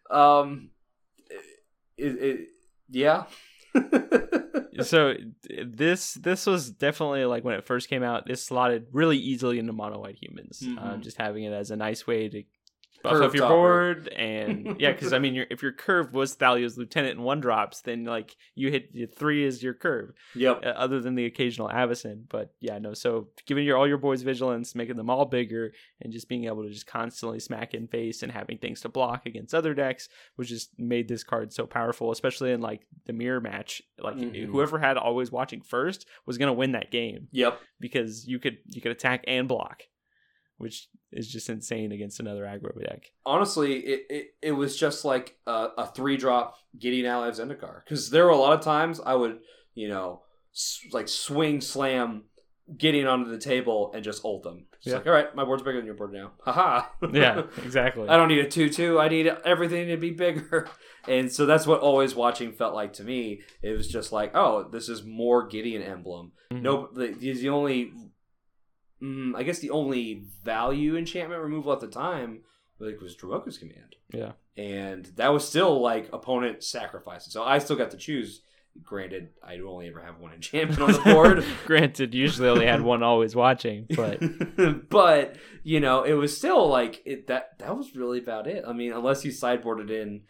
B: yeah.
A: So this was definitely like when it first came out, this slotted really easily into mono white humans. Just having it as a nice way to buff up your board, and because I mean, if your curve was Thalia's Lieutenant and 1-drops, then like you hit 3 as your curve.
B: Yep.
A: Other than the occasional Avacyn, but so giving all your boys vigilance, making them all bigger, and just being able to just constantly smack in face and having things to block against other decks, which just made this card so powerful, especially in like the mirror match. Like whoever had Always Watching first was gonna win that game.
B: Yep.
A: Because you could attack and block, which is just insane against another aggro deck.
B: Honestly, it was just like a 3-drop Gideon Ally of Zendikar. Because there were a lot of times I would, like swing slam Gideon onto the table and just ult them. It's like, all right, my board's bigger than your board now. Haha.
A: Yeah, exactly.
B: I don't need a 2/2. I need everything to be bigger. And so that's what Always Watching felt like to me. It was just like, oh, this is more Gideon Emblem. No, the only... I guess the only value enchantment removal at the time was Dromoka's Command.
A: Yeah.
B: And that was still like opponent sacrifices. So I still got to choose. Granted, I only ever have 1 enchantment on the board.
A: Granted, usually only had 1 Always Watching, but
B: but it was still like that was really about it. I mean, unless you sideboarded in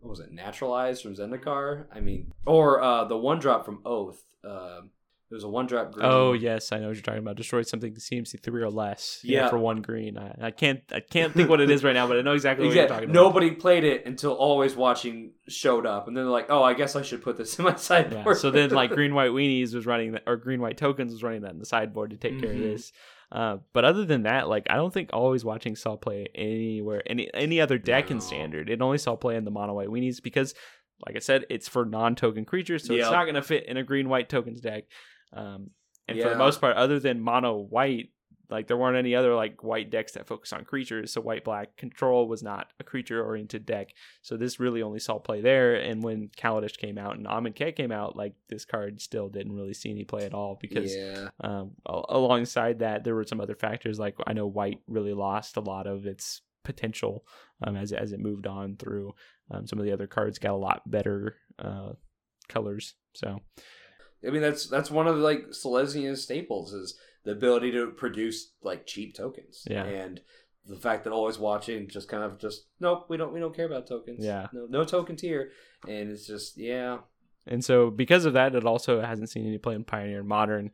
B: what was it, Naturalized from Zendikar? I mean, or the 1-drop from Oath. There's a 1-drop green.
A: Oh yes, I know what you're talking about. Destroy something CMC 3 or less. Yeah, for 1 green. I can't think what it is right now, but I know exactly what you're talking about.
B: Nobody played it until Always Watching showed up, and then they're like, "Oh, I guess I should put this in my sideboard."
A: Yeah, so then, like, Green White Weenies was running that, or Green White Tokens was running that in the sideboard to take care of this. But other than that, like, I don't think Always Watching saw play anywhere, any other deck in Standard. It only saw play in the Mono White Weenies because, like I said, it's for non-token creatures, so it's not going to fit in a Green White Tokens deck. And for the most part, other than Mono White, like, there weren't any other, like, white decks that focus on creatures. So White Black Control was not a creature oriented deck. So this really only saw play there. And when Kaladesh came out and Amonkhet came out, like, this card still didn't really see any play at all because alongside that, there were some other factors. Like, I know White really lost a lot of its potential as it moved on through. Some of the other cards got a lot better colors. So
B: I mean, that's one of, like, Selesnya's staples is the ability to produce, like, cheap tokens.
A: Yeah.
B: And the fact that Always Watching just kind of nope, we don't care about tokens.
A: Yeah.
B: No tokens here. And it's just,
A: And so because of that, it also hasn't seen any play in Pioneer and Modern.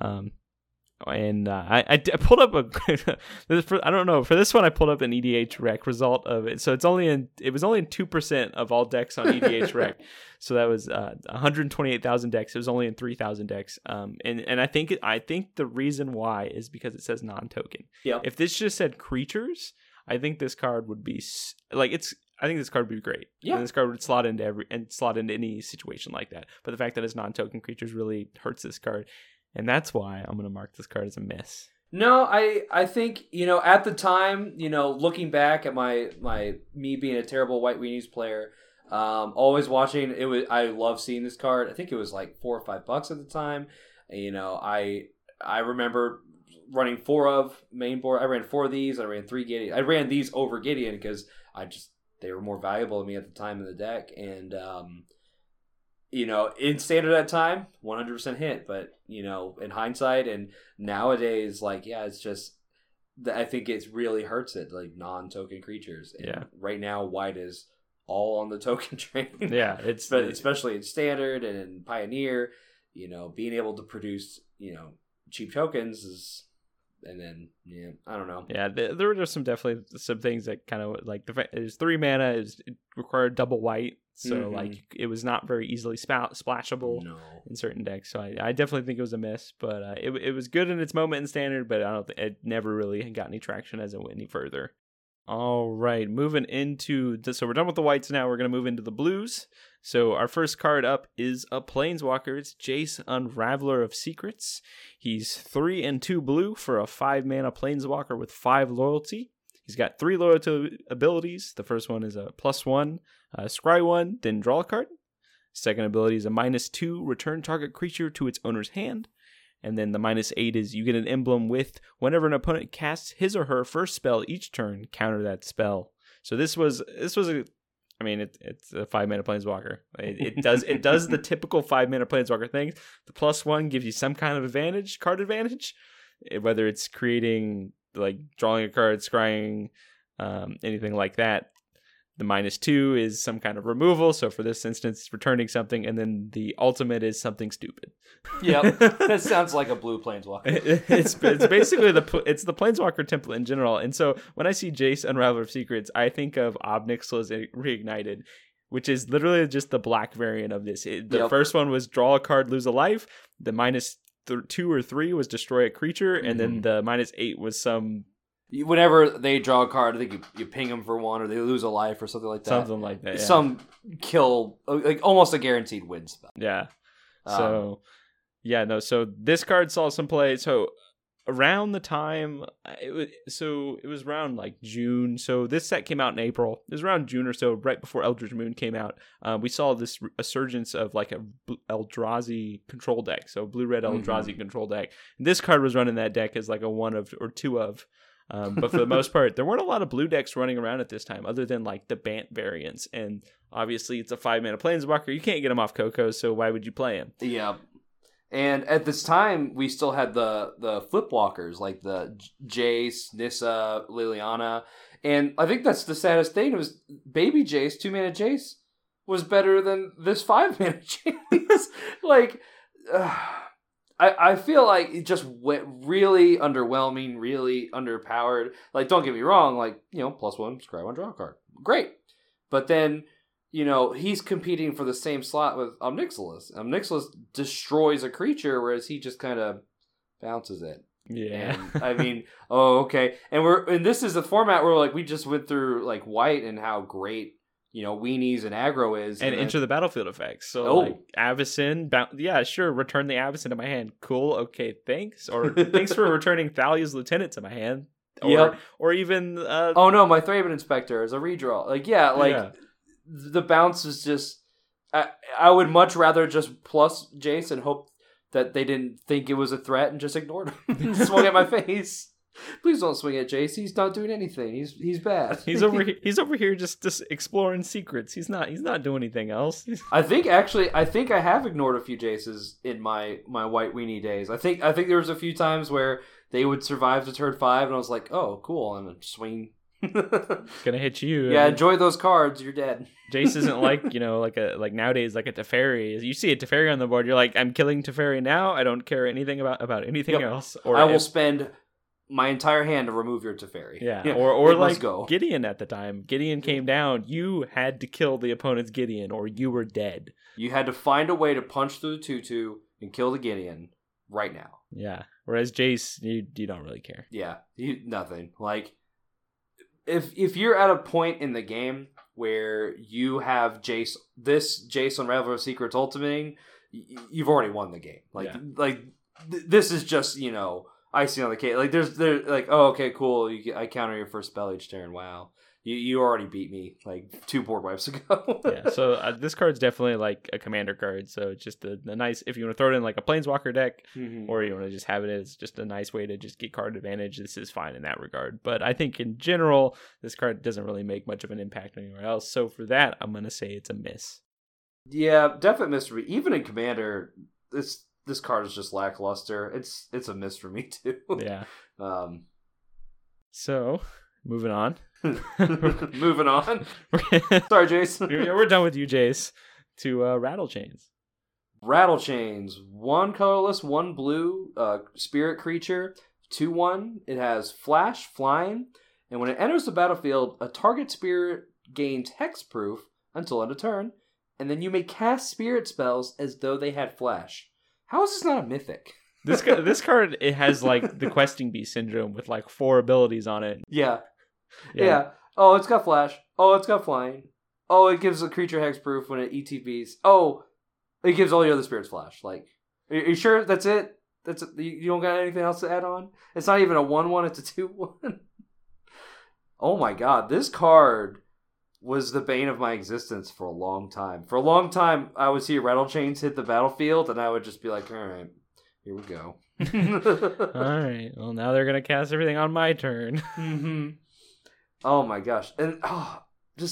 A: And I pulled up I don't know, for this one I pulled up an EDH Rec result of it. So it was only in 2% of all decks on EDH Rec. So that was 128,000 decks. It was only in 3,000 decks. And I think the reason why is because it says non-token.
B: Yeah.
A: If this just said creatures, I think this card would be I think this card would be great.
B: Yeah.
A: And this card would slot into any situation like that. But the fact that it's non-token creatures really hurts this card. And that's why I'm going to mark this card as a miss.
B: No, I think, at the time, looking back at me being a terrible White Weenies player, Always Watching, I love seeing this card. I think it was like $4 or $5 at the time. I remember running 4 of main board. I ran 4 of these. I ran 3 Gideon. I ran these over Gideon because they were more valuable to me at the time in the deck. And, in Standard at that time, 100% hit. But, in hindsight and nowadays, it's just, I think it really hurts it, like, non-token creatures. And right now, White is all on the token train.
A: Yeah.
B: Especially in Standard and in Pioneer, being able to produce, cheap tokens is... And then, I don't know.
A: Yeah, there were just definitely some things that kind of, like, the fact it was 3 mana, it required double white, so like it was not very easily splashable in certain decks. So I definitely think it was a miss, but it was good in its moment in Standard, but I don't think it never really got any traction as it went any further. All right, moving into so we're done with the whites now. We're going to move into the blues. So our first card up is a Planeswalker. It's Jace, Unraveler of Secrets. He's 3 and 2 blue for a 5-mana Planeswalker with 5 loyalty. He's got 3 loyalty abilities. The first one is a +1, scry 1, then draw a card. Second ability is a -2, return target creature to its owner's hand. And then the -8 is you get an emblem with whenever an opponent casts his or her first spell each turn, counter that spell. So it's a 5-mana Planeswalker. It does the typical 5-mana Planeswalker thing. The +1 gives you some kind of card advantage, whether it's creating, like, drawing a card, scrying, anything like that. The -2 is some kind of removal. So for this instance, returning something, and then the ultimate is something stupid.
B: Yep, that sounds like a blue Planeswalker.
A: It's basically the Planeswalker template in general. And so when I see Jace, Unraveler of Secrets, I think of Ob Nixilis Reignited, which is literally just the black variant of this. The first one was draw a card, lose a life. The -2 or 3 was destroy a creature, and then the -8 was some...
B: Whenever they draw a card, I think you ping them for 1, or they lose a life, or something like that.
A: Something like that, yeah.
B: Some kill, like almost a guaranteed win spell.
A: Yeah. So this card saw some play. So around the time, it was around, like, June. So this set came out in April. It was around June or so, right before Eldritch Moon came out. We saw this resurgence of, like, a Eldrazi control deck. So blue-red Eldrazi control deck. And this card was running that deck as, like, a 1 of or 2 of. But for the most part, there weren't a lot of blue decks running around at this time, other than, like, the Bant variants. And obviously, it's a 5-mana Planeswalker. You can't get him off Coco, so why would you play him?
B: Yeah. And at this time, we still had the Flipwalkers, like the Jace, Nissa, Liliana. And I think that's the saddest thing. It was baby Jace, 2-mana Jace. was better than this 5-mana Jace. Like, I feel like it just went really underwhelming, really underpowered. Like, don't get me wrong, like, +1, scry 1, draw a card. Great. But then, he's competing for the same slot with Omnixilus. Omnixilus destroys a creature, whereas he just kind of bounces it.
A: Yeah.
B: And, I mean, okay. And this is the format where, like, we just went through, like, White and how great, weenies and aggro is.
A: And enter the battlefield effects. So, like, Avacyn, sure, return the Avacyn to my hand. Cool, okay, thanks. Or thanks for returning Thalia's Lieutenant to my hand. Or even...
B: oh, no, my Thraben Inspector is a redraw. Like, the bounce is just... I would much rather just plus Jace and hope that they didn't think it was a threat and just ignored him. Swung at my face. Please don't swing at Jace. He's not doing anything. He's bad.
A: He's over here just exploring secrets. He's not doing anything else.
B: I think I have ignored a few Jaces in my White Weenie days. I think there was a few times where they would survive to turn 5 and I was like, oh, cool, I'm gonna swing.
A: Gonna hit you.
B: Yeah, enjoy those cards. You're dead.
A: Jace isn't like like nowadays like a Teferi. You see a Teferi on the board, you're like, I'm killing Teferi now. I don't care anything about anything else.
B: Or I will spend my entire hand to remove your Teferi.
A: Yeah. Or like Gideon at the time. Gideon came down. You had to kill the opponent's Gideon, or you were dead.
B: You had to find a way to punch through the 2/2 and kill the Gideon right now.
A: Yeah. Whereas Jace, you don't really care.
B: Yeah. Nothing. Like, if you're at a point in the game where you have Jace on Raveler of Secrets ultimating, you've already won the game. This is just, icing on the cake. Like, there's like, oh, okay, cool. I counter your first spell each turn. Wow. You already beat me like 2 board wipes ago.
A: Yeah, so this card's definitely like a commander card. So it's just a nice, if you want to throw it in like a Planeswalker deck, or you want to just have it as just a nice way to just get card advantage, this is fine in that regard. But I think in general, this card doesn't really make much of an impact anywhere else. So for that, I'm going to say it's a miss.
B: Yeah, definite miss for me. Even in commander, this card is just lackluster. It's a miss for me too.
A: Yeah. So moving on.
B: Moving on. Sorry, Jace.
A: We're done with you, Jace. To Rattle Chains.
B: Rattle Chains. 1 colorless, 1 blue, spirit creature, 2/1. It has flash, flying, and when it enters the battlefield, a target spirit gains hexproof until end of turn, and then you may cast spirit spells as though they had flash. How is this not a mythic?
A: This card, it has like the Questing Beast syndrome with like 4 abilities on it.
B: Yeah. Oh, it's got flash. Oh, it's got flying. Oh, it gives a creature hexproof when it ETBs. Oh, it gives all the other spirits flash. Like, are you sure that's it? You don't got anything else to add on? It's not even a 1/1, it's a 2/1. Oh my god, this card was the bane of my existence for a long time. For a long time, I would see Rattle Chains hit the battlefield, and I would just be like, all right, here we go.
A: All right, well, now they're going to cast everything on my turn.
B: Mm-hmm. Oh my gosh. And I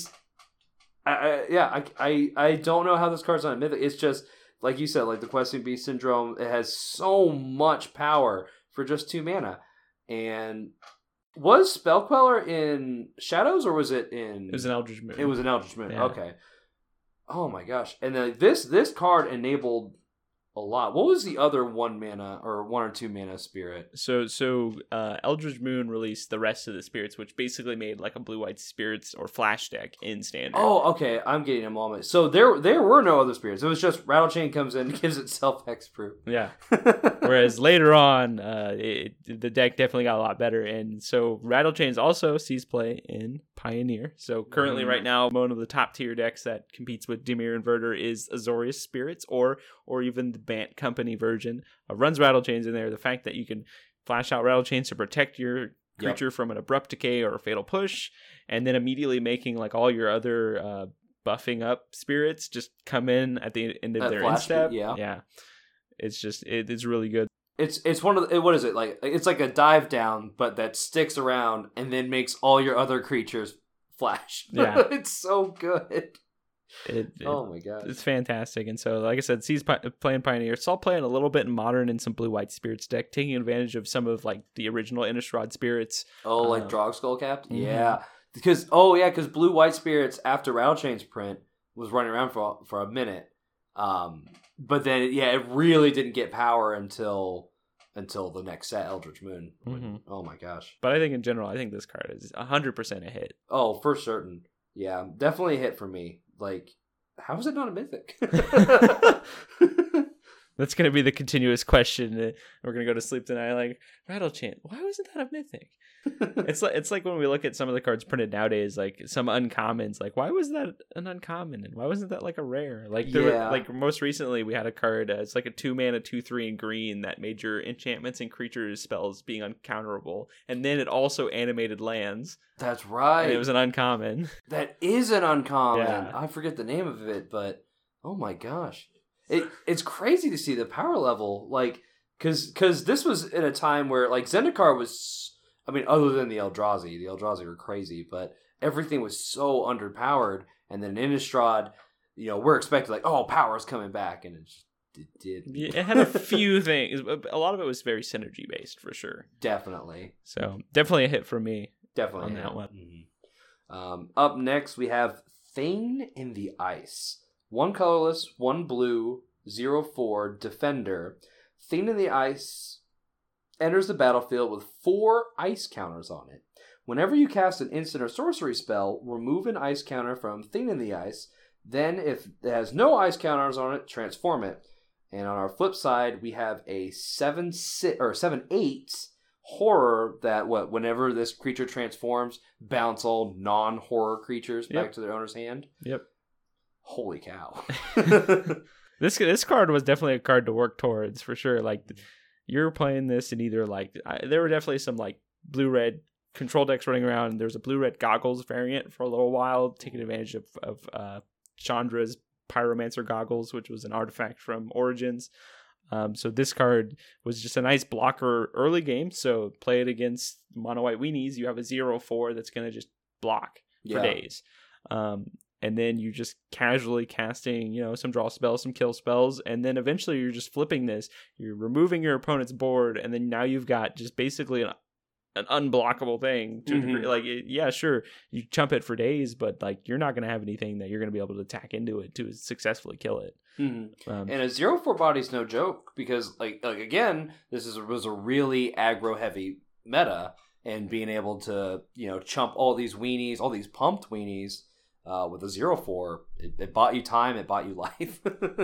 B: don't know how this card's not a mythic. It's just, like you said, like the Questing Beast syndrome, it has so much power for just 2 mana. And was Spell Queller in Shadows, or was it in...
A: It was an Eldritch Moon.
B: It was an Eldritch Moon,
A: yeah.
B: Okay. Oh my gosh. And then this card enabled a lot. What was the other 1 mana or 1 or 2 mana spirit?
A: So Eldritch Moon released the rest of the spirits, which basically made like a blue-white spirits or flash deck in standard.
B: Oh, okay. I'm getting them all mixed. So there were no other spirits. It was just Rattle Chain comes in and gives itself hexproof.
A: Yeah. Whereas later on, the deck definitely got a lot better. And so Rattle Chains also sees play in Pioneer. So currently right now, one of the top tier decks that competes with Dimir Inverter is Azorius Spirits or even the Bant Company version. Runs Rattle Chains in there. The fact that you can flash out Rattle Chains to protect your creature from an Abrupt Decay or a Fatal Push, and then immediately making like all your other buffing up spirits just come in at the end of their end step. Yeah. It's just, it's really good.
B: It's one of the, what is it like? It's like a dive down, but that sticks around and then makes all your other creatures flash.
A: Yeah,
B: it's so good. Oh my god,
A: it's fantastic. And so, like I said, C's playing Pioneer. It's all playing a little bit in Modern and some Blue-White Spirits deck, taking advantage of some of like the original Innistrad Spirits.
B: Oh, like Drog Skull Capped? Mm-hmm. Yeah, because Blue-White Spirits after Rattle Chains print was running around for a minute. But then it really didn't get power until the next set, Eldritch Moon. Oh my gosh!
A: But I think in general, I think this card is 100% a hit.
B: Oh, for certain. Yeah, definitely a hit for me. Like, how is it not a mythic?
A: That's going to be the continuous question. We're going to go to sleep tonight like, Rattlechant, why wasn't that a mythic? It's like when we look at some of the cards printed nowadays, like some uncommons, like why was that an uncommon and why wasn't that like a rare? Like like most recently we had a card, it's like a 2-mana 2/3 in green that made your enchantments and creatures spells being uncounterable, and then it also animated lands.
B: That's right.
A: And it was an uncommon.
B: That is an uncommon.
A: Yeah.
B: I forget the name of it, but oh my gosh. It's crazy to see the power level, like, because this was in a time where, like, Zendikar was, I mean, other than the Eldrazi were crazy, but everything was so underpowered, and then Innistrad, we're expecting, like, oh, power's coming back, and it didn't.
A: It had a few things. A lot of it was very synergy-based, for sure.
B: Definitely.
A: So, definitely a hit for me.
B: Definitely
A: on that one.
B: Mm-hmm. Up next, we have Thane in the Ice. 1 colorless, 1 blue, 0/4, defender. Thane in the Ice enters the battlefield with 4 ice counters on it. Whenever you cast an instant or sorcery spell, remove an ice counter from Thane in the Ice. Then, if it has no ice counters on it, transform it. And on our flip side, we have a 7/8 horror that whenever this creature transforms, bounce all non-horror creatures back to their owner's hand.
A: Yep.
B: Holy cow.
A: This card was definitely a card to work towards, for sure. Like, you're playing this in either, like, there were definitely some, like, blue-red control decks running around. There's a blue-red goggles variant for a little while, taking advantage of Chandra's Pyromancer goggles, which was an artifact from Origins. So this card was just a nice blocker early game. So play it against mono white weenies. You have a 0/4 that's going to just block for days. And then you just casually casting, some draw spells, some kill spells, and then eventually you're just flipping this. You're removing your opponent's board, and then now you've got just basically an unblockable thing. To a degree. Like, sure, you chump it for days, but like you're not going to have anything that you're going to be able to attack into it to successfully kill it.
B: Mm-hmm. And a 0/4 body's no joke, because like again, this was a really aggro heavy meta, and being able to chump all these weenies, all these pumped weenies. With a 0/4, it bought you time, it bought you life.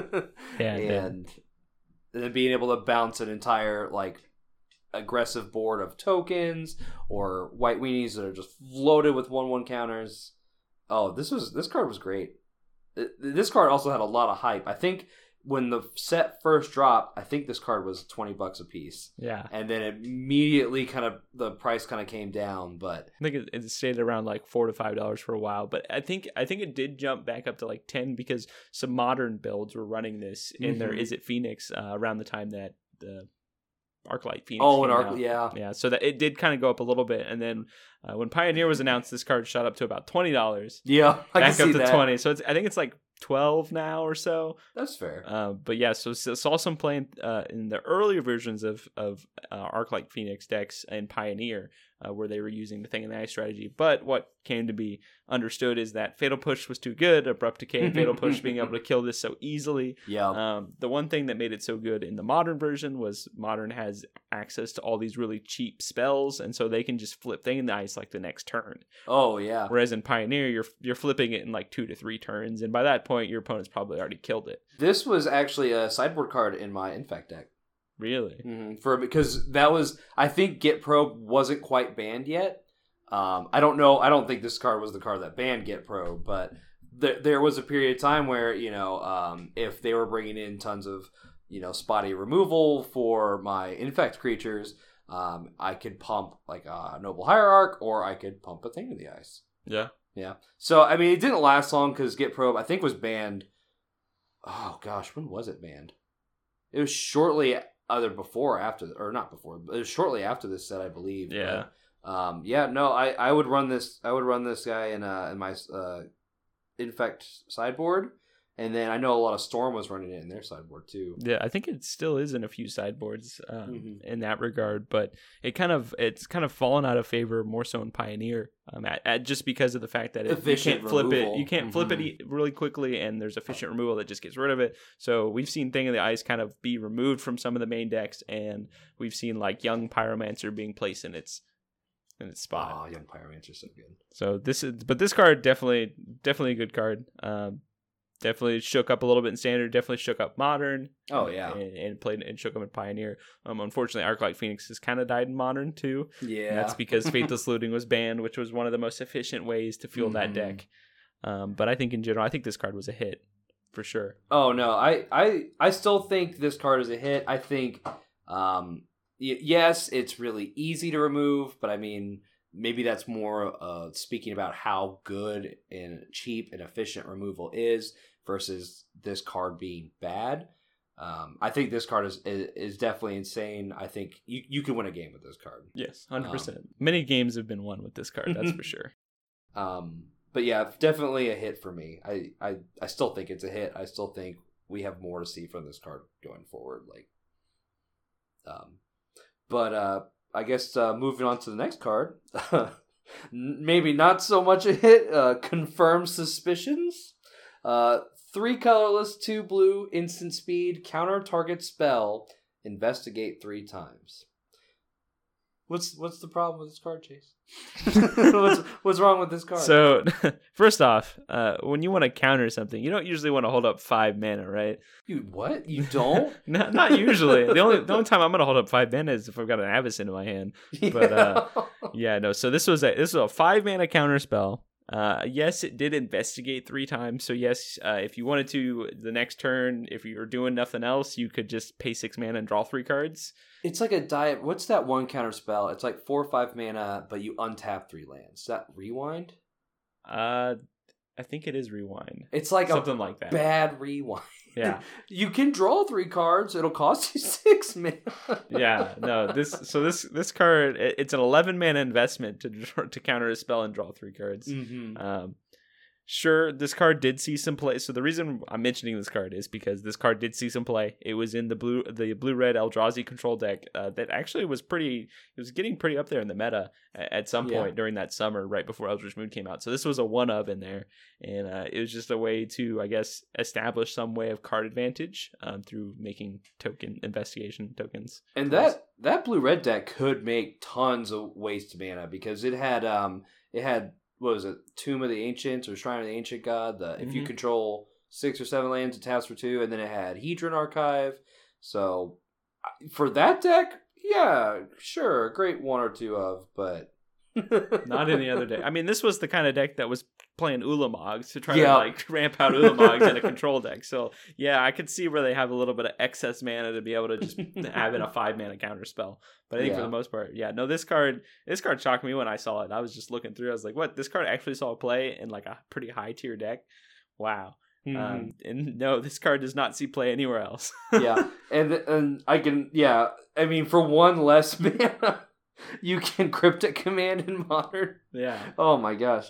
B: And then being able to bounce an entire, like, aggressive board of tokens or white weenies that are just loaded with 1/1 counters. Oh, this card was great. This card also had a lot of hype. I think when the set first dropped, I think this card was $20 a piece.
A: Yeah.
B: And then immediately the price kind of came down, but
A: I think it stayed around like $4 to $5 for a while, but I think it did jump back up to like 10 because some modern builds were running this in their Is It Phoenix around the time that the Arclight Phoenix.
B: Oh, yeah.
A: So that it did kind of go up a little bit, and then when Pioneer was announced, this card shot up to about $20.
B: Yeah,
A: back up to 20. So I think it's like 12 now or so.
B: That's fair.
A: But yeah, so saw some playing in the earlier versions of Arclight Phoenix decks and Pioneer, where they were using the Thing in the Ice strategy. But what came to be understood is that Fatal Push was too good. Abrupt Decay and Fatal Push being able to kill this so easily.
B: Yeah.
A: The one thing that made it so good in the modern version was Modern has access to all these really cheap spells, and so they can just flip Thing in the Ice like the next turn.
B: Oh yeah.
A: Whereas in Pioneer, you're flipping it in like 2 to 3 turns, and by that point your opponent's probably already killed it.
B: This was actually a sideboard card in my Infect deck.
A: Really?
B: Mm-hmm. Because that was, I think Get Probe wasn't quite banned yet. I don't know. I don't think this card was the card that banned Get Probe, but there was a period of time where if they were bringing in tons of spotty removal for my Infect creatures, I could pump like a Noble Hierarch, or I could pump a Thing in the Ice.
A: Yeah.
B: Yeah. So I mean, it didn't last long because Get Probe I think was banned. Oh gosh, when was it banned? It was shortly either before or after, or not before, but it was shortly after this set, I believe.
A: Yeah.
B: But, I would run this. I would run this guy in my Infect sideboard, And then I know a lot of Storm was running it in their sideboard too.
A: Yeah, I think it still is in a few sideboards in that regard, but it's kind of fallen out of favor more so in Pioneer, just because of the fact that you can't flip it. You can't flip it really quickly, and there's efficient removal that just gets rid of it. So we've seen Thing of the Ice kind of be removed from some of the main decks, and we've seen like Young Pyromancer being placed in its spot.
B: Oh, Young Pyromancer's so good.
A: So this card definitely a good card. Definitely shook up a little bit in Standard. Definitely shook up Modern.
B: Oh yeah,
A: and played and shook up in Pioneer. Unfortunately, Arclight Phoenix has kind of died in Modern too.
B: Yeah,
A: and that's because Faithless Looting was banned, which was one of the most efficient ways to fuel that deck. But I think in general, I think this card was a hit for sure.
B: Oh no, I still think this card is a hit. I think, yes, it's really easy to remove, but I mean, maybe that's more speaking about how good and cheap and efficient removal is versus this card being bad. I think this card is definitely insane. I think you can win a game with this card.
A: Yes, 100%. Many games have been won with this card, that's for sure.
B: But yeah, definitely a hit for me. I still think it's a hit. I still think we have more to see from this card going forward. But I guess moving on to the next card, maybe not so much a hit. Confirmed Suspicions. 3 colorless, 2 blue, instant speed, counter target spell, investigate 3 times. What's the problem with this card, Chase? what's wrong with this card?
A: So, first off, when you want to counter something, you don't usually want to hold up 5 mana, right?
B: What? You don't?
A: Not usually. The only time I'm going to hold up 5 mana is if I've got an Avacyn in my hand. But yeah, no. So this was a 5 mana counter spell. Yes, it did investigate 3 times. So yes, if you wanted to, the next turn, if you were doing nothing else, you could just pay 6 mana and draw 3 cards.
B: It's like a diet. What's that one counter spell? It's like 4 or 5 mana, but you untap 3 lands. Is that Rewind?
A: I think it is Rewind.
B: It's like
A: something like that.
B: Bad Rewind.
A: Yeah.
B: You can draw 3 cards. It'll cost you 6 mana.
A: Yeah. No. This card, it's an 11 mana investment to counter a spell and draw 3 cards.
B: Mm-hmm.
A: Sure, this card did see some play. So the reason I'm mentioning this card is because this card did see some play. It was in the blue-red Eldrazi control deck that actually was getting pretty up there in the meta at some point during that summer, right before Eldritch Moon came out. So this was a one of in there, and it was just a way to, I guess, establish some way of card advantage through making token investigation tokens. And
B: that blue-red deck could make tons of waste mana because it had what was it? Tomb of the Ancients or Shrine of the Ancient God. If you control 6 or 7 lands, it taps for 2, and then it had Hedron Archive. So for that deck, yeah, sure, great 1 or 2 of, but
A: not any other deck. I mean, this was the kind of deck that was playing Ulamogs to try to ramp out Ulamogs in a control deck. So yeah, I could see where they have a little bit of excess mana to be able to just have in a 5 mana counter spell. But I think for the most part, no, this card shocked me when I saw it. I was just looking through. I was like, what? This card actually saw play in like a pretty high tier deck? Wow. Mm-hmm. And no, this card does not see play anywhere else.
B: Yeah. And I can, I mean, for 1 less mana, you can Cryptic Command in Modern.
A: Yeah.
B: Oh my gosh.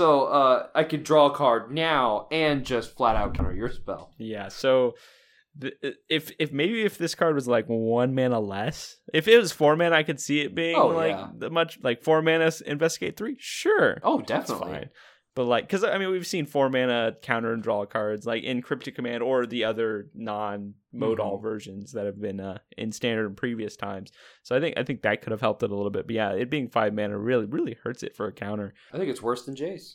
B: So I could draw a card now and just flat out counter your spell.
A: Yeah. So if this card was like 1 mana less, if it was 4 mana, I could see it being much like 4 mana investigate 3. Sure.
B: Oh, definitely.
A: That's fine. But like, because I mean, we've seen 4 mana counter and draw cards like in Cryptic Command or the other non-modal versions that have been in Standard in previous times. So I think that could have helped it a little bit. But yeah, it being 5 mana really hurts it for a counter.
B: I think it's worse than Jace.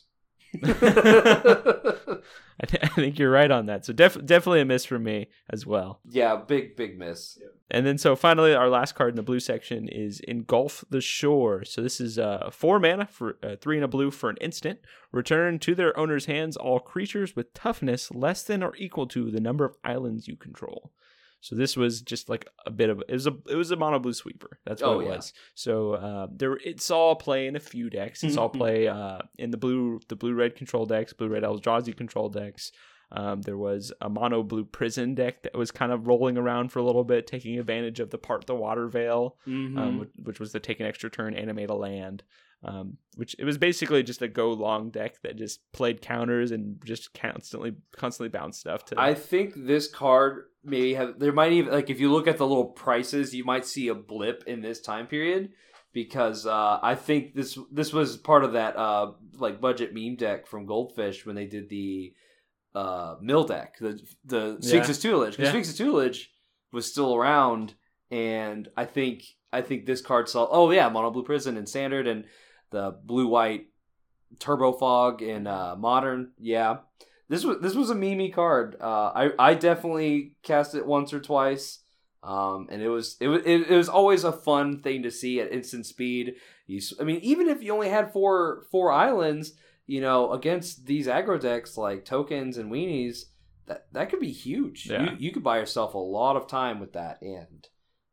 A: I think you're right on that. So definitely a miss for me as well.
B: Yeah, big miss. Yeah.
A: And then so finally, our last card in the blue section is Engulf the Shore. So this is 4 mana for 3 and a blue for an instant. Return to their owner's hands all creatures with toughness less than or equal to the number of islands you control. So this was just like a bit of it was a mono blue sweeper. That's what it was. So it saw play in a few decks. It saw play in the blue red control decks, blue red Eldrazi control decks. There was a mono blue prison deck that was kind of rolling around for a little bit, taking advantage of the Part the Water Veil, which was the take an extra turn, animate a land. which it was basically just a go long deck that just played counters and just constantly bounced stuff to.
B: I think this card there might even, like, if you look at the little prices, you might see a blip in this time period, because I think this was part of that like budget meme deck from Goldfish when they did the mill deck, the Sphinx's Tutelage, because Sphinx's Tutelage was still around, and I think this card saw Mono Blue Prison and Standard and the blue white Turbo Fog in Modern. This was a meme card. I definitely cast it once or twice. And it was always a fun thing to see at instant speed. Even if you only had four islands, against these aggro decks like tokens and weenies, that could be huge.
A: Yeah.
B: You could buy yourself a lot of time with that. And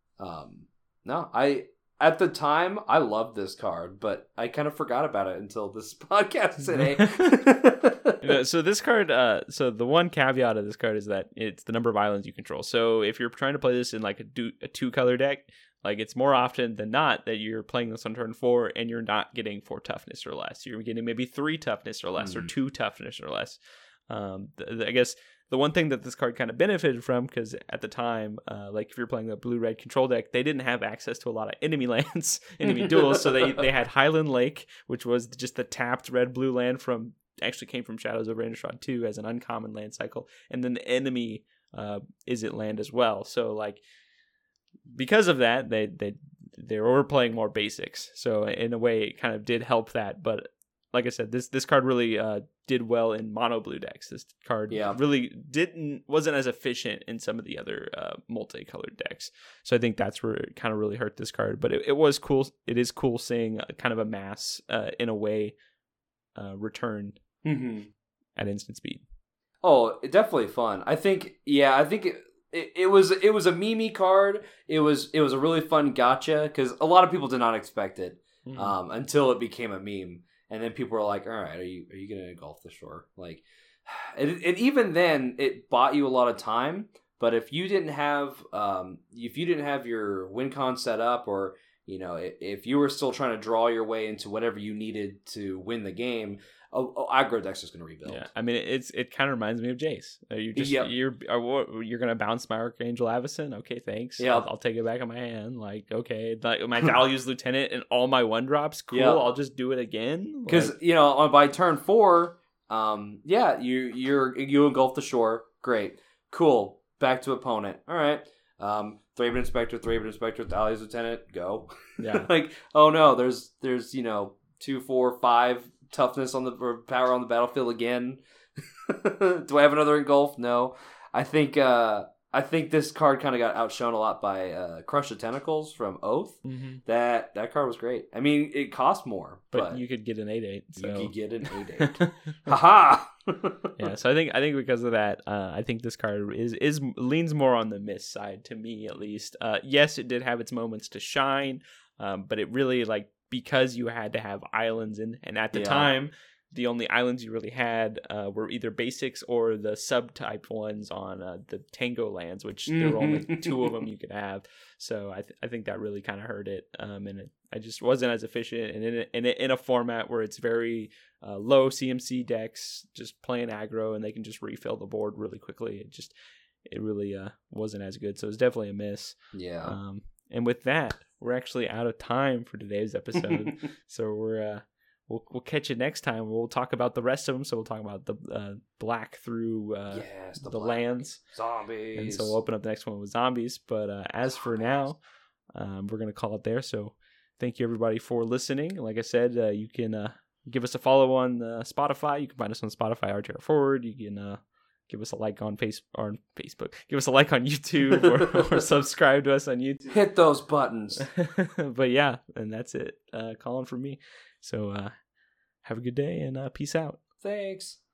B: at the time I loved this card, but I kind of forgot about it until this podcast today.
A: So this card, so the one caveat of this card is that it's the number of islands you control. So if you're trying to play this in like a 2-color deck, like it's more often than not that you're playing this on turn 4 and you're not getting 4 toughness or less. You're getting maybe 3 toughness or less, or 2 toughness or less. I guess the one thing that this card kind of benefited from, because at the time, like if you're playing the blue-red control deck, they didn't have access to a lot of enemy lands, enemy duels. So they had Highland Lake, which was just the tapped red-blue land actually came from Shadows over Innistrad 2 as an uncommon land cycle. And then the enemy Izzet land as well. So like because of that, they were playing more basics. So in a way, it kind of did help that. But like I said, this card really did well in mono blue decks. This card really wasn't as efficient in some of the other multicolored decks. So I think that's where it kind of really hurt this card. But it was cool. It is cool seeing kind of a mass in a way return at instant speed.
B: Oh, definitely fun. I think it was a meme card. It was a really fun gotcha, because a lot of people did not expect it until it became a meme. And then people were like, all right, are you going to Engulf the Shore? Like, and even then, it bought you a lot of time. But if you didn't have your win con set up, or if you were still trying to draw your way into whatever you needed to win the game, aggro deck's just going to rebuild.
A: Yeah, I mean, it kind of reminds me of Jace. You're going to bounce my Archangel Avacyn? Okay, thanks. Yeah, I'll take it back in my hand. Like, okay, like my Value's Lieutenant and all my 1-drops. Cool, I'll just do it again.
B: Because by turn 4, you engulf the shore. Great, cool. Back to opponent. All right. Thraben Inspector, Value's Lieutenant. Go.
A: Yeah.
B: Like, oh no, there's 2, 4, 5. Toughness or power on the battlefield again. Do I have another engulf? No. I think this card kind of got outshone a lot by Crush the Tentacles from Oath.
A: Mm-hmm.
B: That card was great. I mean, it cost more, but
A: you could get an 8/8. So.
B: You could get an 8/8. Haha.
A: Yeah, so I think because of that, I think this card leans more on the miss side, to me at least. Yes, it did have its moments to shine, but it really because you had to have islands and at the time, the only islands you really had were either basics or the subtype ones on the Tango lands, which there were only 2 of them you could have. So I think that really kind of hurt it, and I just wasn't as efficient. And in a format where it's very low CMC decks, just playing aggro, and they can just refill the board really quickly. It really wasn't as good. So it was definitely a miss.
B: Yeah.
A: And with that, we're actually out of time for today's episode. So we'll catch you next time. We'll talk about the rest of them. So we'll talk about the black through the lands.
B: Zombies.
A: And so we'll open up the next one with zombies. But as for now, we're going to call it there. So thank you, everybody, for listening. Like I said, you can give us a follow on Spotify. You can find us on Spotify, RTR Forward. You can... give us a like on Facebook. Give us a like on YouTube or subscribe to us on YouTube.
B: Hit those buttons.
A: But yeah, and that's it. Calling from me. So have a good day and peace out.
B: Thanks.